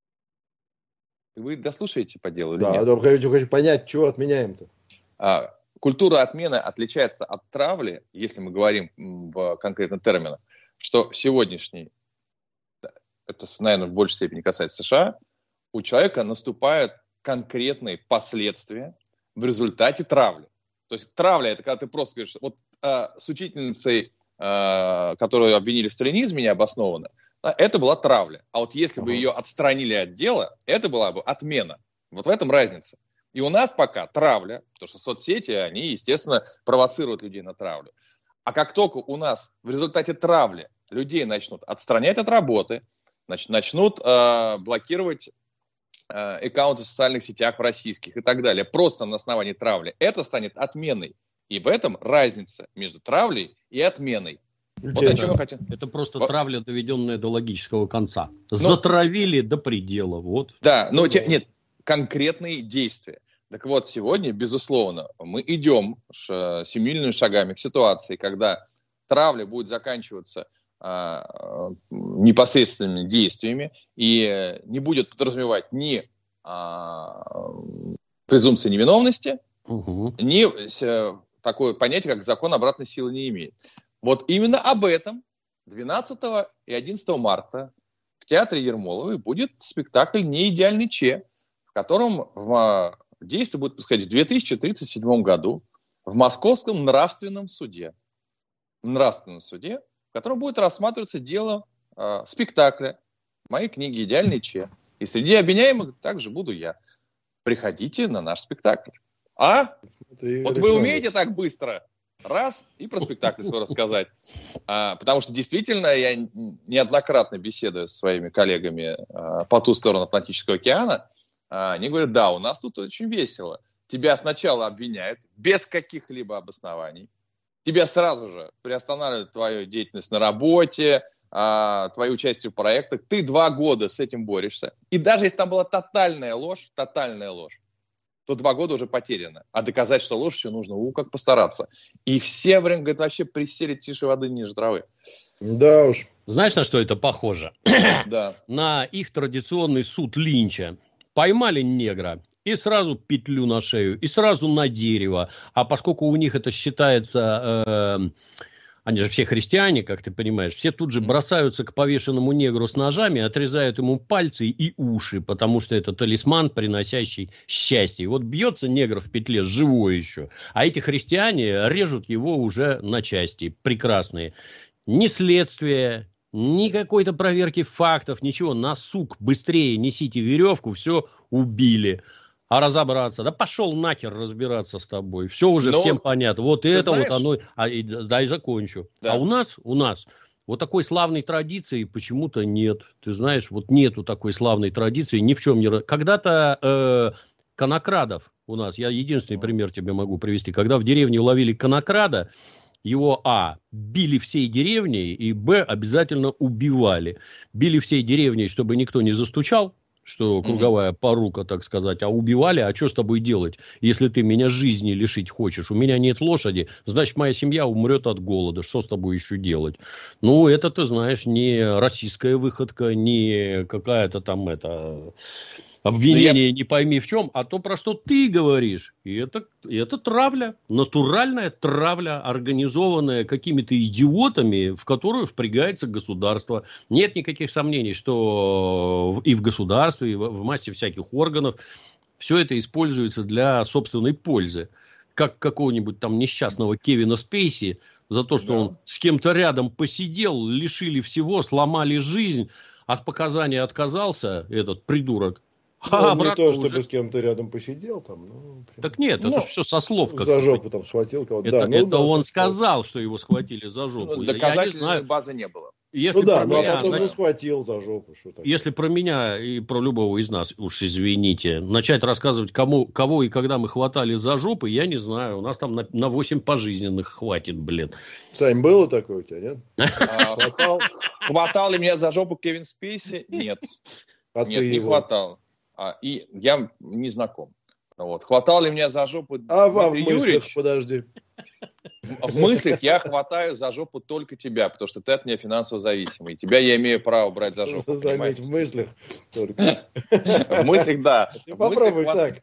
Вы дослушаете по делу или да, нет? Да, хочу, хочу понять, чего отменяем-то. А, культура отмены отличается от травли, если мы говорим в конкретных терминах, что сегодняшний это, наверное, в большей степени касается США, у человека наступают конкретные последствия в результате травли. То есть травля – это когда ты просто говоришь, вот э, с учительницей, э, которую обвинили в сталинизме необоснованно, да, это была травля. А вот если бы ее отстранили от дела, это была бы отмена. Вот в этом разница. И у нас пока травля, потому что соцсети, они, естественно, провоцируют людей на травлю. А как только у нас в результате травли людей начнут отстранять от работы, значит, начнут э, блокировать э, аккаунты в социальных сетях в российских и так далее, просто на основании травли, это станет отменой. И в этом разница между травлей и отменой. Вот это, о чем мы хотим. Это просто вот. Травля, доведенная до логического конца. Затравили ну, до предела. Вот. Да, но те, нет, конкретные действия. Так вот, сегодня, безусловно, мы идем семимильными шагами к ситуации, когда травля будет заканчиваться а, непосредственными действиями и не будет подразумевать ни а, презумпции невиновности, угу. ни а, такое понятие, как закон обратной силы не имеет. Вот именно об этом двенадцатого и одиннадцатого марта в театре Ермоловой будет спектакль «Неидеальный Че», в котором в действие будет происходить в две тысячи тридцать седьмом году в Московском нравственном суде. В нравственном суде, в котором будет рассматриваться дело э, спектакля моей книги «Идеальный Че». И среди обвиняемых также буду я. Приходите на наш спектакль. А? Вот вы умеете так быстро? Раз, и про спектакль свой рассказать. А, потому что действительно я неоднократно беседую со своими коллегами а, по ту сторону Атлантического океана. Они говорят, да, у нас тут очень весело. Тебя сначала обвиняют без каких-либо обоснований. Тебя сразу же приостанавливают твою деятельность на работе, твое участие в проектах. Ты два года с этим борешься. И даже если там была тотальная ложь, тотальная ложь, то два года уже потеряно. А доказать, что ложь, еще нужно, у, как постараться. И все время, говорят, вообще присели тише воды ниже травы. Да уж. Знаешь, на что это похоже? Да. На их традиционный суд Линча. Поймали негра, и сразу петлю на шею, и сразу на дерево. А поскольку у них это считается, э, они же все христиане, как ты понимаешь, все тут же бросаются к повешенному негру с ножами, отрезают ему пальцы и уши, потому что это талисман, приносящий счастье. И вот бьется негр в петле, живой еще, а эти христиане режут его уже на части, прекрасные. Ни следствия, ни какой-то проверки фактов, ничего. На сук быстрее несите веревку, все убили. А разобраться, да пошел нахер разбираться с тобой. Все уже Но всем вот, понятно. Вот это знаешь, вот оно, а, и, да и закончу. Да. А у нас, у нас вот такой славной традиции почему-то нет. Ты знаешь, вот нету такой славной традиции ни в чем не... Когда-то э, конокрадов у нас, я единственный пример тебе могу привести, когда в деревне ловили конокрада, его, а, били всей деревней, и, б, обязательно убивали. Били всей деревней, чтобы никто не застучал, что круговая порука, так сказать, а убивали, а что с тобой делать, если ты меня жизни лишить хочешь? У меня нет лошади, значит, моя семья умрет от голода, что с тобой еще делать? Ну, это, ты знаешь, не российская выходка, не какая-то там это... обвинение я... не пойми в чем, а то, про что ты говоришь. И это, и это травля. Натуральная травля, организованная какими-то идиотами, в которую впрягается государство. Нет никаких сомнений, что и в государстве, и в массе всяких органов все это используется для собственной пользы. Как какого-нибудь там несчастного Кевина Спейси за то, что да. он с кем-то рядом посидел, лишили всего, сломали жизнь, от показаний отказался этот придурок. Ну, а, не то, чтобы уже... с кем-то рядом посидел там. Ну, прям... Так нет, ну, это все со слов. Как за жопу там схватил кого-то. Это, да, это ну, он да, сказал, что его схватили за жопу. Ну, доказательной базы не было. Если ну да, ну а потом да. ну, схватил за жопу. Что Если про меня и про любого из нас, уж извините, начать рассказывать, кому, кого и когда мы хватали за жопы, я не знаю. У нас там на, на восемь пожизненных хватит, блин. Сань, было такое у тебя, нет? Хватал ли меня за жопу Кевин Спейси? Нет. Нет, не хватал. А, и я не знаком. Вот. Хватал ли меня за жопу а Дмитрий в мыслях, Юрьевич? Подожди. В, в мыслях я хватаю за жопу только тебя, потому что ты от меня финансово зависимый. Тебя я имею право брать за жопу. Заметь, в мыслях только. В мыслях, да. Попробуй так.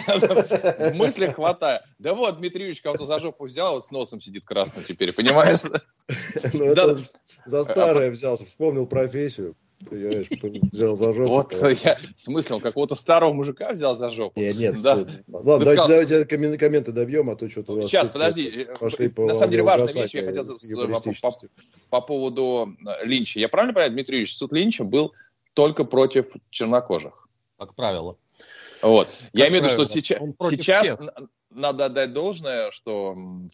В мыслях хватаю. Да вот, Дмитрий Юрьевич кого-то за жопу взял, с носом сидит красным теперь, понимаешь? За старое взялся, вспомнил профессию. Понимаешь, взял за жопу. Вот я, в смысле, он какого-то старого мужика взял за жопу? Нет, нет. Да. Ладно, давайте, сказал, давайте коммен- комменты добьем, а то что-то у вас... Сейчас, подожди. Пошли по на самом деле важная угасать, вещь, я хотел по, по, по, по поводу Линча. Я правильно понимаю, Дмитрий Юрьевич, суд Линча был только против чернокожих? Как правило. Вот. Как я имею в виду, что сейчас, сейчас надо отдать должное, что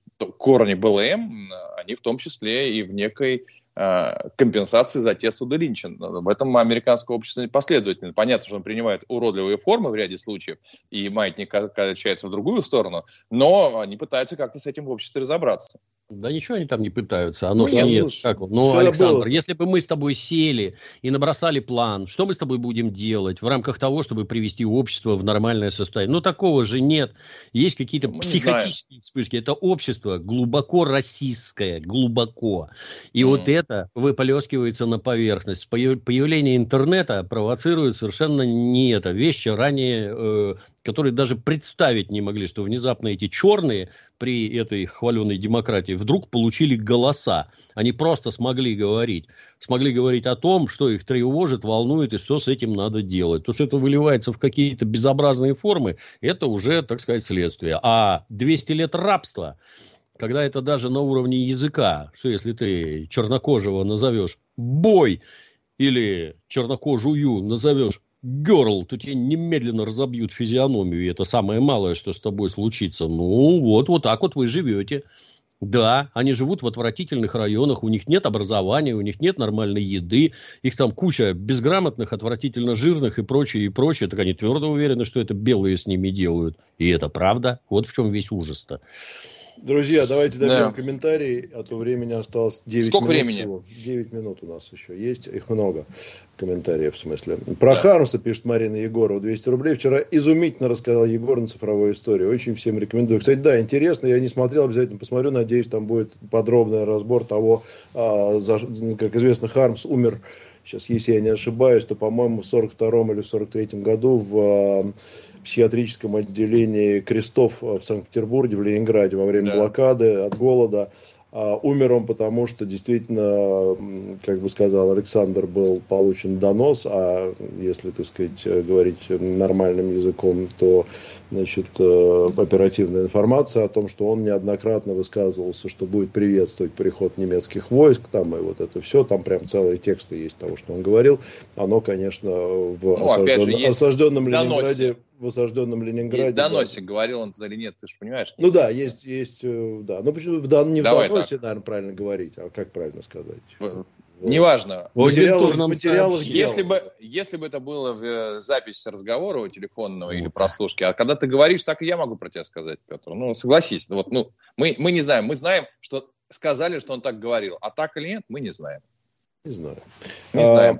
корни БЛМ, они в том числе и в некой э, компенсации за те суды Линча. В этом американское общество последовательно. Понятно, что он принимает уродливые формы в ряде случаев, и маятник качается в другую сторону, но они пытаются как-то с этим в обществе разобраться. Да ничего они там не пытаются. Оно ну, же нет. Слушай, как, ну, Александр, было... если бы мы с тобой сели и набросали план, что мы с тобой будем делать в рамках того, чтобы привести общество в нормальное состояние? Ну, такого же нет. Есть какие-то мы психотические вспышки. Это общество глубоко расистское, глубоко. И mm. вот это выплескивается на поверхность. Появление интернета провоцирует совершенно не это. Вещи ранее... Э, которые даже представить не могли, что внезапно эти черные при этой хваленой демократии вдруг получили голоса. Они просто смогли говорить. Смогли говорить о том, что их тревожит, волнует и что с этим надо делать. То, что это выливается в какие-то безобразные формы, это уже, так сказать, следствие. А двести лет рабства, когда это даже на уровне языка, что если ты чернокожего назовешь «бой» или чернокожую назовешь Герл, то тебе немедленно разобьют физиономию, и это самое малое, что с тобой случится. Ну, вот, вот так вот вы живете. Да, они живут в отвратительных районах, у них нет образования, у них нет нормальной еды, их там куча безграмотных, отвратительно жирных и прочее, и прочее. Так они твердо уверены, что это белые с ними делают. И это правда. Вот в чем весь ужас-то. Друзья, давайте добьем да. комментарий, а то времени осталось девять Сколько минут. времени? Всего. девять минут у нас еще есть, их много. Комментариев в смысле. Про да. Хармса пишет Марина Егорова, двести рублей. Вчера изумительно рассказал Егор на цифровой истории. Очень всем рекомендую. Кстати, да, интересно, я не смотрел, обязательно посмотрю. Надеюсь, там будет подробный разбор того, а, за, как известно, Хармс умер, сейчас, если я не ошибаюсь, то, по-моему, в сорок втором или в сорок третьем году в а, психиатрическом отделении крестов в Санкт-Петербурге, в Ленинграде во время да. блокады, от голода. А, умер он потому, что действительно, как бы сказал Александр, был получен донос, а если, так сказать, говорить нормальным языком, то, значит, оперативная информация о том, что он неоднократно высказывался, что будет приветствовать приход немецких войск, там и вот это все, там прям целые тексты есть того, что он говорил. Оно, конечно, в ну, осажден... же, осажденном Ленинграде... В осажденном Ленинграде. Есть доносик, да. Говорил он или нет, ты же понимаешь? Ну да, есть, есть, да. Ну почему не в Давай доносе, так. наверное, правильно говорить, а как правильно сказать? В... Вот. Неважно. В материалах, в материалах если, бы, если бы это было в записи разговора телефонного mm. или прослушки, а когда ты говоришь, так и я могу про тебя сказать, Петр. Ну, согласись. Вот, ну, мы, мы не знаем. Мы знаем, что сказали, что он так говорил. А так или нет, мы не знаем. Не знаю. Не а, знаем.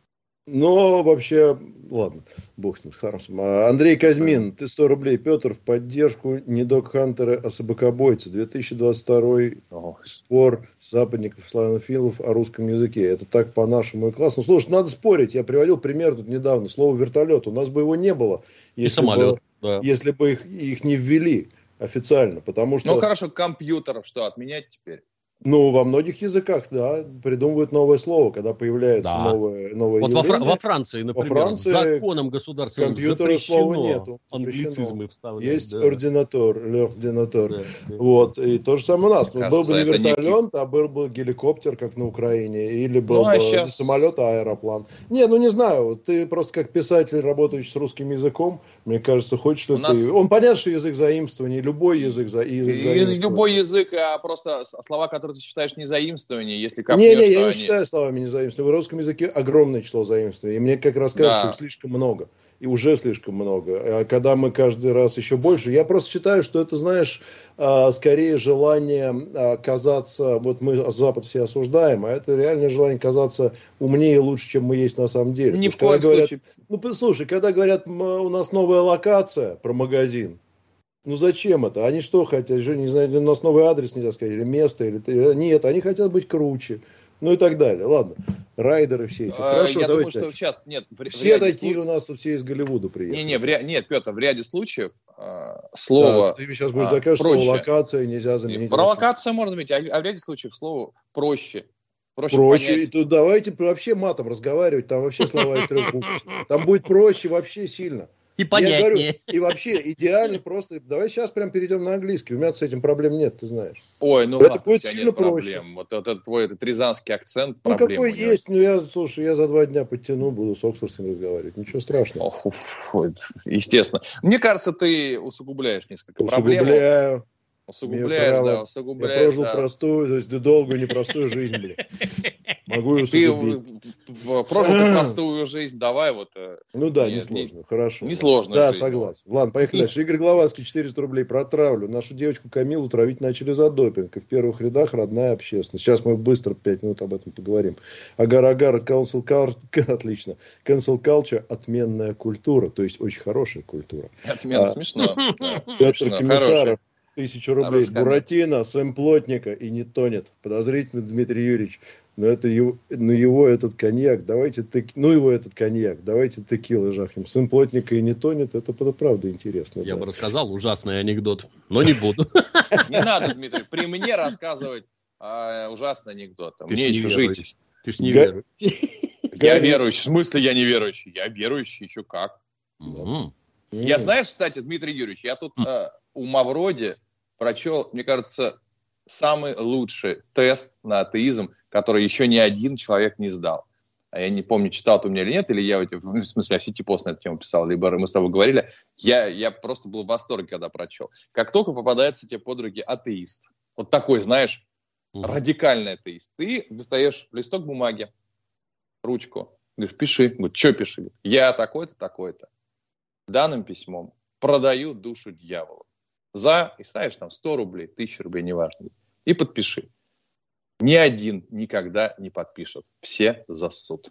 Но вообще, ладно, бог с ним, с Хармсом. Андрей Казьмин, ты сто рублей. Петр, в поддержку не Док Хантера, а собакобойца. две тысячи двадцать второй спор западников, славянофилов о русском языке. Это так по-нашему и классно. Слушай, надо спорить. Я приводил пример тут недавно. Слово вертолет. У нас бы его не было. Если и самолет, бы, да. Если бы их, их не ввели официально. Потому что... Ну хорошо, компьютеров что, отменять теперь? Ну, во многих языках, да, придумывают новое слово, когда появляется да. новое, новое вот явление. Во, во Франции, например, во Франции законом государственным запрещено нету, англицизмы вставлять. Есть да. ординатор, l'ordinateur. Да, да. Вот, и то же самое у нас. Ну, был бы не вертолет, не... а был бы геликоптер, как на Украине, или был ну, а бы сейчас... не самолет, а аэроплан. Не, ну не знаю, ты просто как писатель, работающий с русским языком, мне кажется, хочешь, что нас... ты... Он понятно, что язык заимствования, любой язык, за... язык заимствования. Любой язык, а просто слова, которые ты считаешь не заимствование, если копнешь, Не, не, я они... не считаю словами не заимствования. В русском языке огромное число заимствований. И мне как раз кажется, да. что их слишком много. И уже слишком много. А когда мы каждый раз еще больше... Я просто считаю, что это, знаешь, скорее желание казаться... Вот мы Запад все осуждаем, а это реальное желание казаться умнее и лучше, чем мы есть на самом деле. Ни в коем говорят, случае. Ну, послушай, когда говорят, у нас новая локация про магазин, ну зачем это? Они что хотят? Что, не знаю, у нас новый адрес, нельзя сказать, или место, или... Нет, они хотят быть круче. Ну и так далее. Ладно. Райдеры все эти. Хорошо, я думаю, дальше. Что сейчас нет. В, все в такие случ... у нас тут все из Голливуда приехали. Не, не, в ря... нет, Петр, в ряде случаев э, слово. Да, ты сейчас будешь доказывать, что локация нельзя заменить. Про локация может быть, а в ряде случаев слово проще Проще, проще. понять. И тут давайте вообще матом разговаривать, там вообще слова из трех букв. Там будет проще вообще сильно. И Я говорю, понятнее. и вообще идеально просто. Давай сейчас прям перейдем на английский. У меня с этим проблем нет, ты знаешь. Ой, ну Это как, у будет тебя сильно нет проще. проблем. Вот этот твой этот рязанский акцент, Ну проблем какой у него. есть, ну я, слушай, я за два дня подтяну, буду с Оксфордским разговаривать. Ничего страшного. Ох, уф, ой, естественно. Мне кажется, ты усугубляешь несколько проблем. Усугубляю. Усугубляешь, Имею право. да, Я усугубляешь, прожил да. простую, то есть долгую, непростую жизнь, блин. Могу и Ты усугубить. в- прожил ты простую жизнь, давай вот. э, Ну да, Нет, несложно, хорошо. несложную Да, жизнь, согласен. Ладно, поехали И- дальше. Игорь Гловацкий, четыреста рублей про травлю. Нашу девочку Камилу травить начали за допинг. И в первых рядах родная общественность. Сейчас мы быстро, пять минут об этом поговорим. Агар-агар, cancel culture, отлично. Cancel culture, отменная культура. То есть очень хорошая культура. Отменно А. смешно. Да, Петр смешно, Комиссаров, хороший. тысяча рублей. Хороший коммент. Буратино, Сэм Плотника и не тонет. Подозрительно Дмитрий Юрьевич. Но это его, ну его этот коньяк, давайте тек... ну его этот коньяк, давайте текилы жахнем. Сын Плотника и не тонет, это правда интересно. Я да. бы рассказал ужасный анекдот, но не буду. Не надо, Дмитрий, при мне рассказывать а, ужасный анекдот. Ты ж Мне не еще верующий. жить. Ты ж не Га- веруешь. Я Гарри- верующий. В смысле я не верующий? Я верующий еще как. М. Я, М. знаешь, кстати, Дмитрий Юрьевич, я тут э, у Мавроди прочел, мне кажется, самый лучший тест на атеизм, который еще ни один человек не сдал. А я не помню, читал ты у меня или нет, или я, в смысле, я в сети пост на эту тему писал, либо мы с тобой говорили. Я, я просто был в восторге, когда прочел. Как только попадается тебе под руки атеист, вот такой, знаешь, Мгм. радикальный атеист, ты достаешь листок бумаги, ручку, говоришь, пиши. Говорит, что пиши? Говорит, я такой-то, такой-то. Данным письмом продаю душу дьяволу. За, и ставишь там сто рублей, тысячу рублей, неважно. И подпиши. Ни один никогда не подпишет. Все за суд.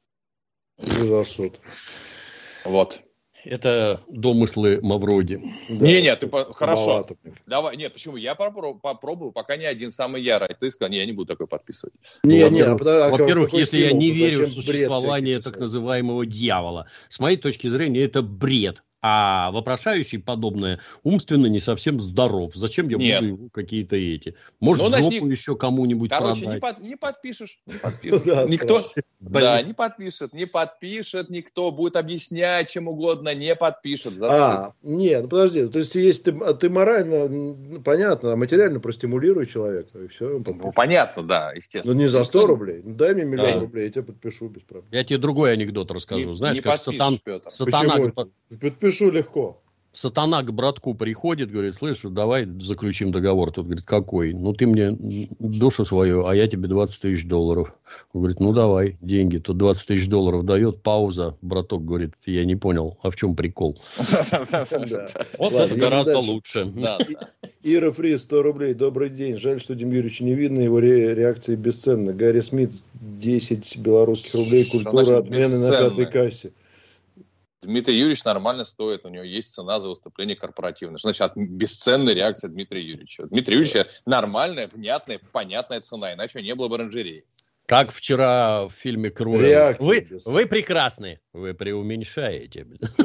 Не за суд. Вот. Это домыслы Мавроди. Да. Не-не, ты по- хорошо. Маловато, блин. Давай, нет, почему? Я попро- попробую, пока ни один самый ярый. Ты сказал, не, я не буду такой подписывать. Не, Ну, не, а во-первых, подо- а Во-первых, какой если я стимул? не Ну, верю в зачем бред существование всякий так писать? называемого дьявола, с моей точки зрения, это бред. А вопрошающий подобное умственно не совсем здоров. Зачем я Нет. буду ему какие-то эти? Может, Ну, значит, жопу не- еще кому-нибудь Короче, не, продать? под- не подпишешь. Не подпишешь. Да, Никто, страшно. да, не подпишет, не подпишет, никто будет объяснять чем угодно, не подпишет. За А, суд. нет, ну подожди, то есть если ты, а ты морально, ну, понятно, а материально простимулируй человека, и все. Ну, понятно, да, естественно. Ну не за сто Никто рублей, ну дай мне миллион Да. рублей, я тебе подпишу без проблем. Я тебе другой анекдот расскажу. Не- Знаешь, не как подпишешь, сатан, Петр. сатана, Почему к- это? Подпишу легко. сатана к братку приходит, говорит, слышь, давай заключим договор. Тот говорит, какой? Ну, ты мне душу свою, а я тебе двадцать тысяч долларов. Он говорит, ну, давай, деньги. Тут двадцать тысяч долларов дает, пауза. Браток говорит, я не понял, а в чем прикол? Да. Вот Ладно, это едем гораздо дальше. лучше. Да, да. Ира Фриз, сто рублей. Добрый день. Жаль, что Дим Юрьевича не видно. Его ре- реакции бесценны. Гарри Смит, десять белорусских рублей. Что Культура значит отмены на бесценны? пятой кассе. Дмитрий Юрьевич нормально стоит, у него есть цена за выступление корпоративное. Что значит от- бесценная реакция Дмитрия Юрьевича? Дмитрий Юрьевича нормальная, внятная, понятная цена, иначе не было бы оранжереи. Как вчера в фильме Круэлл. Реакция Вы, без- вы прекрасны. Вы преуменьшаете.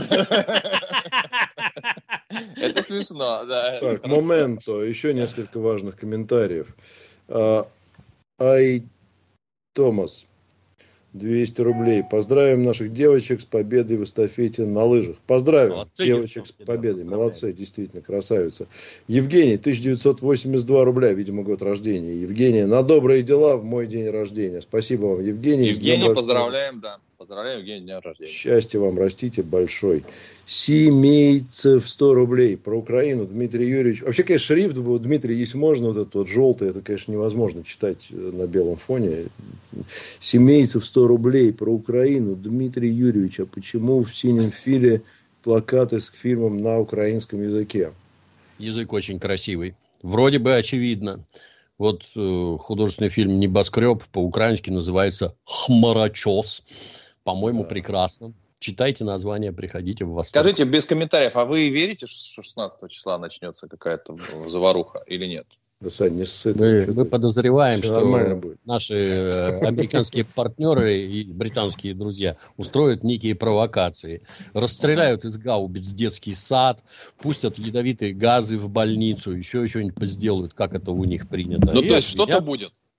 Это смешно, да. Так, моменто. Еще несколько важных комментариев. А, Ай Томас. двести рублей. Поздравим наших девочек с победой в эстафете на лыжах. Поздравим Молодцы, девочек с девчонки, да, победой. поздравляем. Молодцы, действительно, красавица. Евгений, тысяча девятьсот восемьдесят два рубля, видимо, год рождения. Евгений, на добрые дела в мой день рождения. Спасибо вам, Евгений. С днем Евгений, рождения. поздравляем, да. Поздравляем, Евгений, дня рождения. Счастья вам, растите большой. Семейцев сто рублей. Про Украину, Дмитрий Юрьевич. Вообще, конечно, шрифт, был, Дмитрий, если можно, вот этот вот желтый, это, конечно, невозможно читать на белом фоне. Семейцев сто рублей. Про Украину, Дмитрий Юрьевич. А почему в синем филе плакаты с фильмом на украинском языке? Язык очень красивый. Вроде бы очевидно. Вот э, художественный фильм «Небоскреб» по-украински называется «Хмарочос». По-моему, Да. прекрасно. Читайте название, приходите в восторг. Скажите без комментариев, а вы верите, что шестнадцатого числа начнется какая-то заваруха или нет? Да, Сань, не ссыт. Мы, Что мы ты? подозреваем, Всё что нормально будет. наши э, американские партнеры и британские друзья устроят некие провокации. Расстреляют из гаубиц детский сад, пустят ядовитые газы в больницу, еще что-нибудь сделают, как это у них принято. Ну, И то есть что-то обвинят- будет.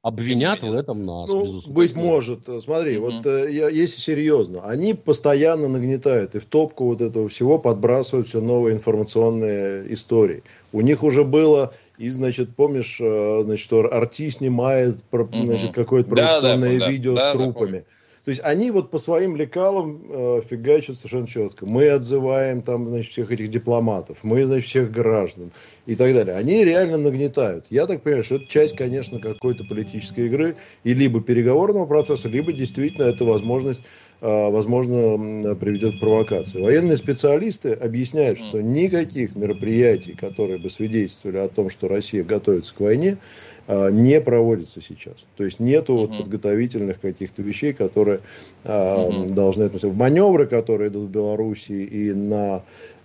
Обвинят в этом нас, ну, безусловно. быть может. Смотри, угу. вот э, если серьезно, они постоянно нагнетают и в топку вот этого всего подбрасывают все новые информационные истории. У них уже было, и, значит, помнишь, значит, что Арти снимает, значит, угу. какое-то провокационное да, да, видео да, с трупами. Да, то есть они вот по своим лекалам э, фигачат совершенно четко. Мы отзываем там, значит, всех этих дипломатов, мы, значит, всех граждан и так далее. Они реально нагнетают. Я так понимаю, что это часть, конечно, какой-то политической игры и либо переговорного процесса, либо действительно это возможность, э, возможно, приведет к провокации. Военные специалисты объясняют, что никаких мероприятий, которые бы свидетельствовали о том, что Россия готовится к войне, не проводится сейчас. То есть нету uh-huh. вот подготовительных каких-то вещей, которые uh, uh-huh. должны относиться. В маневры, которые идут в Белоруссии и на,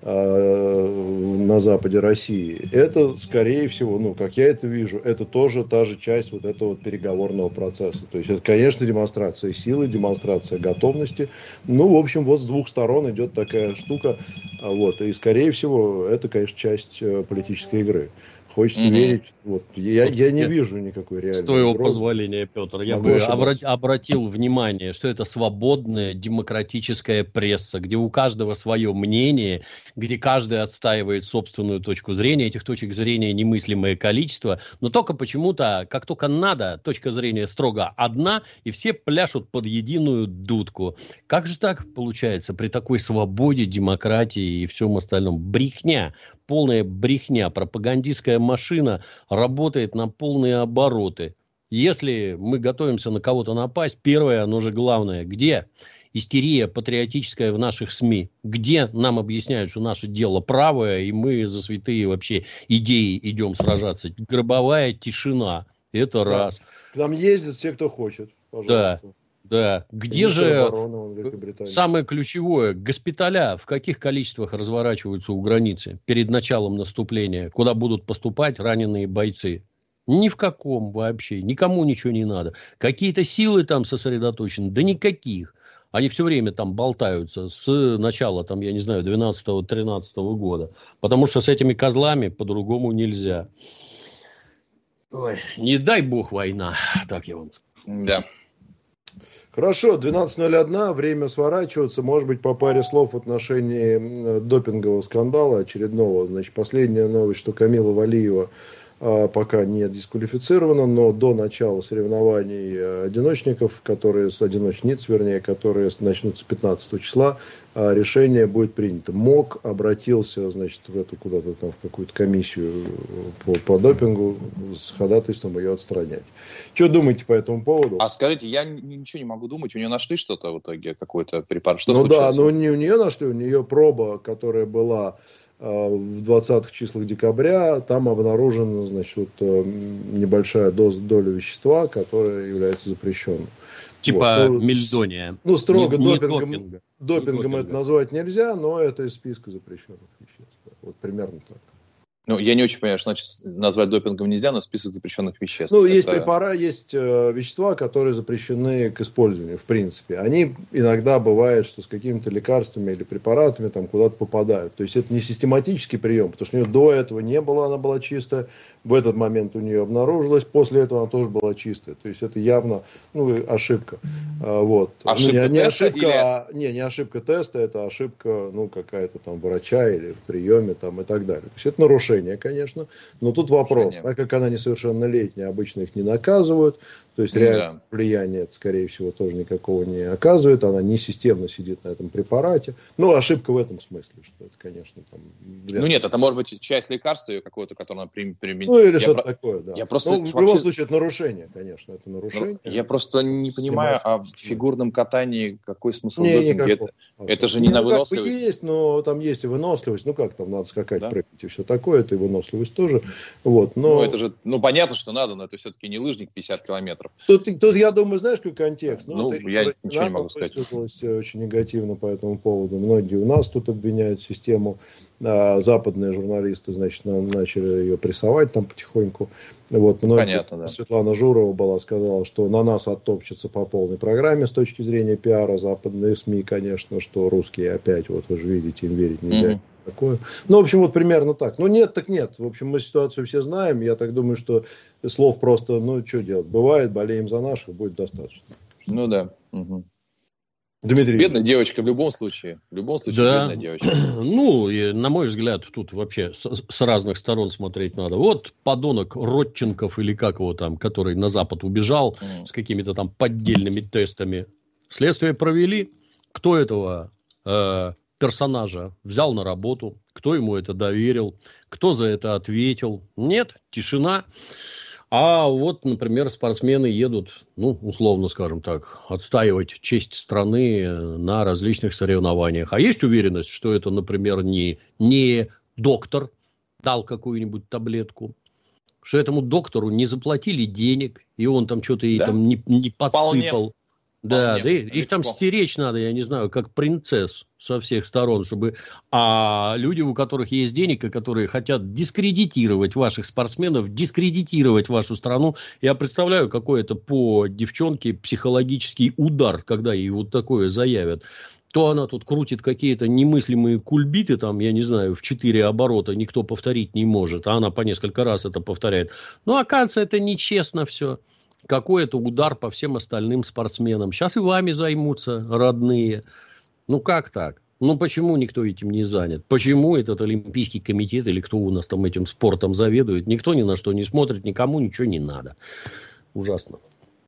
uh, на западе России, это, скорее всего, ну, как я это вижу, это тоже та же часть вот этого вот переговорного процесса. То есть это, конечно, демонстрация силы, демонстрация готовности. Ну, в общем, вот с двух сторон идет такая штука. Вот, и, скорее всего, это, конечно, часть политической игры. Хочется mm-hmm. верить. Вот. Я, я не вижу никакой реальной С твоего угрозы. позволения, Петр, я Могу бы ошибаться. обратил внимание, что это свободная демократическая пресса, где у каждого свое мнение, где каждый отстаивает собственную точку зрения. Этих точек зрения немыслимое количество, но только почему-то, как только надо, точка зрения строго одна, и все пляшут под единую дудку. Как же так получается при такой свободе, демократии и всем остальном? Брехня. Полная брехня, пропагандистская машина работает на полные обороты. Если мы готовимся на кого-то напасть, первое, оно же главное, где истерия патриотическая в наших СМИ? Где нам объясняют, что наше дело правое, и мы за святые вообще идеи идем сражаться? Гробовая тишина. Это да. раз. К нам ездят все, кто хочет. Пожалуйста. Да. Да, где Министр же обороны, самое ключевое, госпиталя в каких количествах разворачиваются у границы перед началом наступления, куда будут поступать раненые бойцы? Ни в каком вообще, никому ничего не надо. Какие-то силы там сосредоточены? Да никаких. Они все время там болтаются с начала, там, я не знаю, двенадцатого-тринадцатого года. Потому что с этими козлами по-другому нельзя. Ой, не дай бог война, так я вам скажу. Да. Хорошо, двенадцать ноль один, время сворачиваться. Может быть, по паре слов в отношении допингового скандала очередного. Значит, последняя новость, что Камила Валиева а, пока не дисквалифицирована, но до начала соревнований одиночников, которые с одиночниц, вернее, которые начнутся пятнадцатого числа, а, решение будет принято. МОК обратился, значит, в эту куда-то там в какую-то комиссию по, по допингу с ходатайством ее отстранять. Что думаете по этому поводу? А скажите, я ничего не могу думать, у нее нашли что-то в итоге, какой-то препарат? Что ну случилось? Да, но не у нее нашли, у нее проба, которая была в двадцатых числах декабря, там обнаружена, значит, вот, небольшая доза, доля вещества, которая является запрещенной. Типа вот. ну, мельдония. Ну, строго не, допингом, не допинга. допингом не это назвать нельзя, но это из списка запрещенных веществ. Вот примерно так. Ну, я не очень понимаю, что значит назвать допингом нельзя, но список запрещенных веществ. Ну, это... есть препараты, есть э, вещества, которые запрещены к использованию, в принципе. Они иногда бывает, что с какими-то лекарствами или препаратами там куда-то попадают. То есть это не систематический прием, потому что у нее до этого не было, она была чистая. В этот момент у нее обнаружилось, после этого она тоже была чистая. То есть это явно ну, ошибка. А, вот. Ошибка ну, не, не теста ошибка, или... а, не, не ошибка теста, это ошибка ну, какая-то там врача или в приеме там, и так далее. То есть это нарушение, конечно. Но тут вопрос, нарушение. Так как она несовершеннолетняя, обычно их не наказывают. То есть реально да. влияния, скорее всего, тоже никакого не оказывает. Она не системно сидит на этом препарате. Ну, ошибка в этом смысле, что это, конечно, там... Ну, нет, это может быть часть лекарства какого-то, которое она применяет. Ну, или что-то про... такое, да. Я просто... ну, в вообще... любом случае, это нарушение, конечно, это нарушение. Я просто не понимаю, а в фигурном катании какой смысл не, допинга? Это, это же не ну, на выносливость. Как бы есть, но там есть и выносливость. Ну, как там, надо скакать, да? прыгать и все такое. Это и выносливость тоже. Вот, но... Ну, это же... Ну, понятно, что надо, но это все-таки не лыжник пятьдесят километров. Тут, тут я думаю, знаешь, какой контекст? Ну, ну вот я ничего не могу сказать. Высказалась очень негативно по этому поводу. Многие у нас тут обвиняют систему. А, западные журналисты, значит, начали ее прессовать там потихоньку. Вот, многие, Понятно, да. Светлана Журова была, сказала, что на нас оттопчется по полной программе с точки зрения пиара. Западные СМИ, конечно, что русские опять, вот вы же видите, им верить нельзя. Mm-hmm. такое. Ну, в общем, вот примерно так. Ну, нет, так нет. В общем, мы ситуацию все знаем. Я так думаю, что слов просто, ну, что делать? Бывает, болеем за наших, будет достаточно. Ну, да. Угу. Дмитрий. Бедная девочка в любом случае. В любом случае, да. Бедная девочка. Ну, и, на мой взгляд, тут вообще с, с разных сторон смотреть надо. Вот подонок Родченков, или как его там, который на Запад убежал mm. с какими-то там поддельными тестами. Следствие провели. Кто этого э, персонажа взял на работу? Кто ему это доверил? Кто за это ответил? Нет, тишина. А вот, например, спортсмены едут, ну, условно скажем так, отстаивать честь страны на различных соревнованиях. А есть уверенность, что это, например, не, не доктор дал какую-нибудь таблетку, что этому доктору не заплатили денег, и он там что-то ей да? там не, не подсыпал. Вполне. Да, да, их там стеречь надо, я не знаю, как принцесс со всех сторон, чтобы... А люди, у которых есть денег, и которые хотят дискредитировать ваших спортсменов, дискредитировать вашу страну, я представляю, какой это по девчонке психологический удар, когда ей вот такое заявят. То она тут крутит какие-то немыслимые кульбиты, там, я не знаю, в четыре оборота никто повторить не может, а она по несколько раз это повторяет. Ну, оказывается, это нечестно все. Какой это удар по всем остальным спортсменам. Сейчас и вами займутся родные. Ну, как так? Ну, почему никто этим не занят? Почему этот Олимпийский комитет или кто у нас там этим спортом заведует? Никто ни на что не смотрит, никому ничего не надо. Ужасно.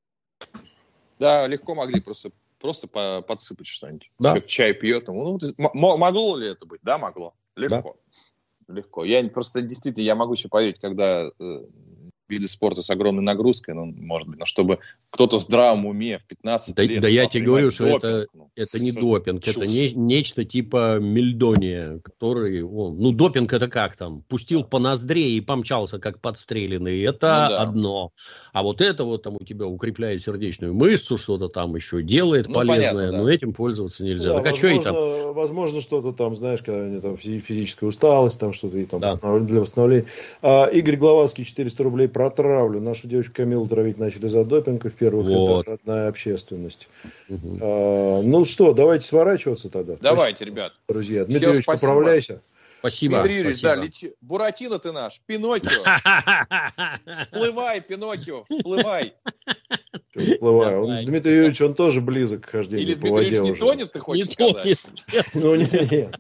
Да, легко могли просто, просто подсыпать что-нибудь. Да. Человек чай пьет. Ну, могло ли это быть? Да, могло. Легко. Да. Легко. Я просто действительно, я могу еще поверить, когда... виды спорта с огромной нагрузкой, ну, может быть, но чтобы кто-то в здравом уме в пятнадцать да, лет... Да я тебе говорю, что допинг, это, ну, это не допинг, чушь. Это не, нечто типа мельдония, который... О, ну, допинг это как там? Пустил да. по ноздре и помчался, как подстреленный. Это ну, да. одно. А вот это вот там у тебя укрепляет сердечную мышцу, что-то там еще делает ну, полезное, понятно, да. но этим пользоваться нельзя. Да, так, возможно, а что там? возможно, что-то там, знаешь, когда они там физическая усталость, там что-то и там да. для восстановления. А, Игорь Гловацкий, четыреста рублей протравлю. Нашу девочку Камилу травить начали за допинг, и в первых вот. рядах родная общественность. Угу. А, ну что, давайте сворачиваться тогда. Давайте, спасибо, ребят. Друзья, Дмитрий Юрьевич, поправляйся. Спасибо. Дмитрий Юрьевич, спасибо. да, лети... Буратино ты наш, Пиноккио. Всплывай, Пиноккио, всплывай. Всплывай. Он, Дмитрий Юрьевич, он тоже близок к хождению Или по Дмитрий воде Юрьевич уже. не тонет, ты хочешь не сказать? Ну, нет.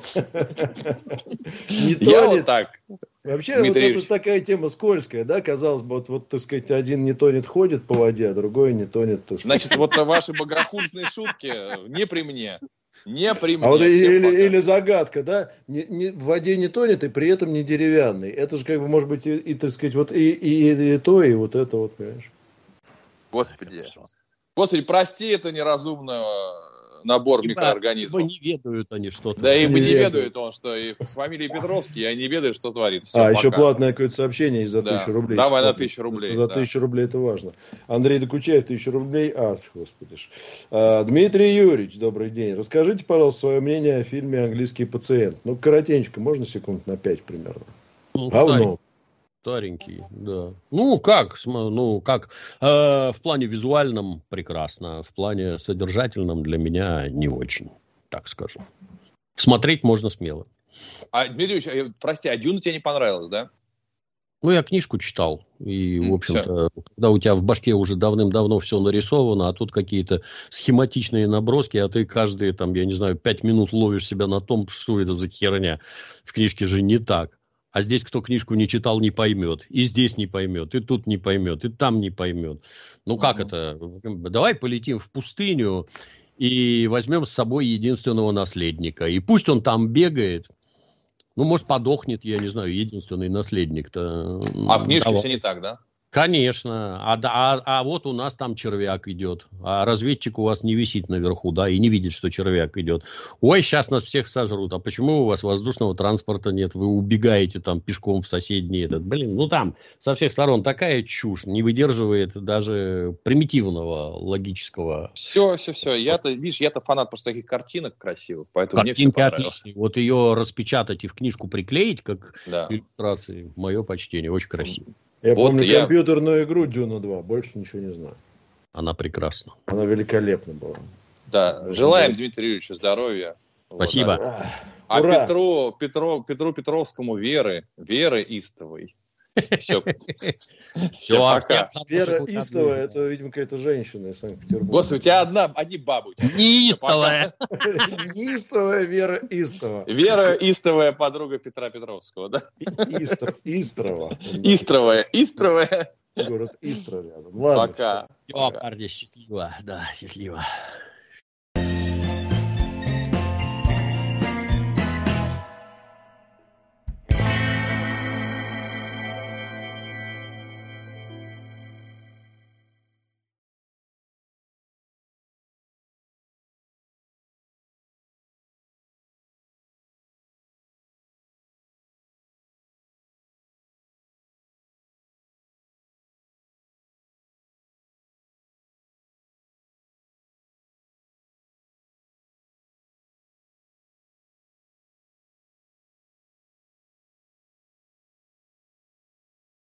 Не тонет. Я вот так. Вообще, вот это такая тема скользкая, да, казалось бы, вот, вот, так сказать, один не тонет, ходит по воде, а другой не тонет. Значит, вот ваши богохульные шутки не при мне. Не при мне. А вот или, или загадка, да, не, не, в воде не тонет и при этом не деревянный. Это же как бы может быть и, и так сказать, вот и, и, и, и то, и вот это вот, понимаешь. Господи. Господи, прости это неразумный набор ибо, микроорганизмов. Ибо не ведают они что-то. Да, ибо не, не ведают он, что и с фамилией Петровский, я не ведаю, что творится. Все, а, пока. еще платное какое-то сообщение за да. тысячу рублей. Давай на тысячу рублей. За да. тысячу рублей это важно. Андрей Докучаев, тысячу рублей. А, господи ж. А, Дмитрий Юрьевич, добрый день. Расскажите, пожалуйста, свое мнение о фильме «Английский пациент». Ну, коротенько, можно секунд на пять примерно? Ну, говно. Старенький, да. Ну, как? Ну, как? Э, в плане визуальном прекрасно. В плане содержательном для меня не очень, так скажу. Смотреть можно смело. А, Дмитрий Ильич, прости, а Дюна тебе не понравилась, да? Ну, я книжку читал. И, в общем-то, все. Когда у тебя в башке уже давным-давно все нарисовано, а тут какие-то схематичные наброски, а ты каждые, там, я не знаю, пять минут ловишь себя на том, что это за херня. В книжке же не так. А здесь кто книжку не читал, не поймет. И здесь не поймет, и тут не поймет, и там не поймет. Ну, как uh-huh. это? Давай полетим в пустыню и возьмем с собой единственного наследника. И пусть он там бегает. Ну, может, подохнет, я не знаю, единственный наследник-то. А в книжке все не так, да? Конечно. А, а, а вот у нас там червяк идет. А разведчик у вас не висит наверху, да, и не видит, что червяк идет. Ой, сейчас нас всех сожрут. А почему у вас воздушного транспорта нет? Вы убегаете там пешком в соседний этот. Блин, ну там со всех сторон такая чушь. Не выдерживает даже примитивного логического. Все, все, все. Я-то, видишь, я-то фанат просто таких картинок красивых, поэтому картинки мне все понравилось. Отличные. Вот ее распечатать и в книжку приклеить, как да. иллюстрации. Мое почтение. Очень красиво. Я вот помню я... компьютерную игру Дюна два, больше ничего не знаю. Она прекрасна. Она великолепна была. Да, желаем Дмитрию Юрьевичу здоровья. Спасибо. Вот, да. А Ура! Петру, Петру, Петру Петровскому Веры, Веры Истовой. Все, все, пока. Вера Истова, это, видимо, какая-то женщина из Санкт-Петербурга. Господи, у тебя одна, одни бабы. у тебя. Неистовая. Неистовая Вера Истова. Вера Истовая, подруга Петра Петровского, да? Истов, Истрова. Истровая, Истровая. Город Истра рядом. Ладно. Пока. Все, парни, счастливо. Да, счастливо.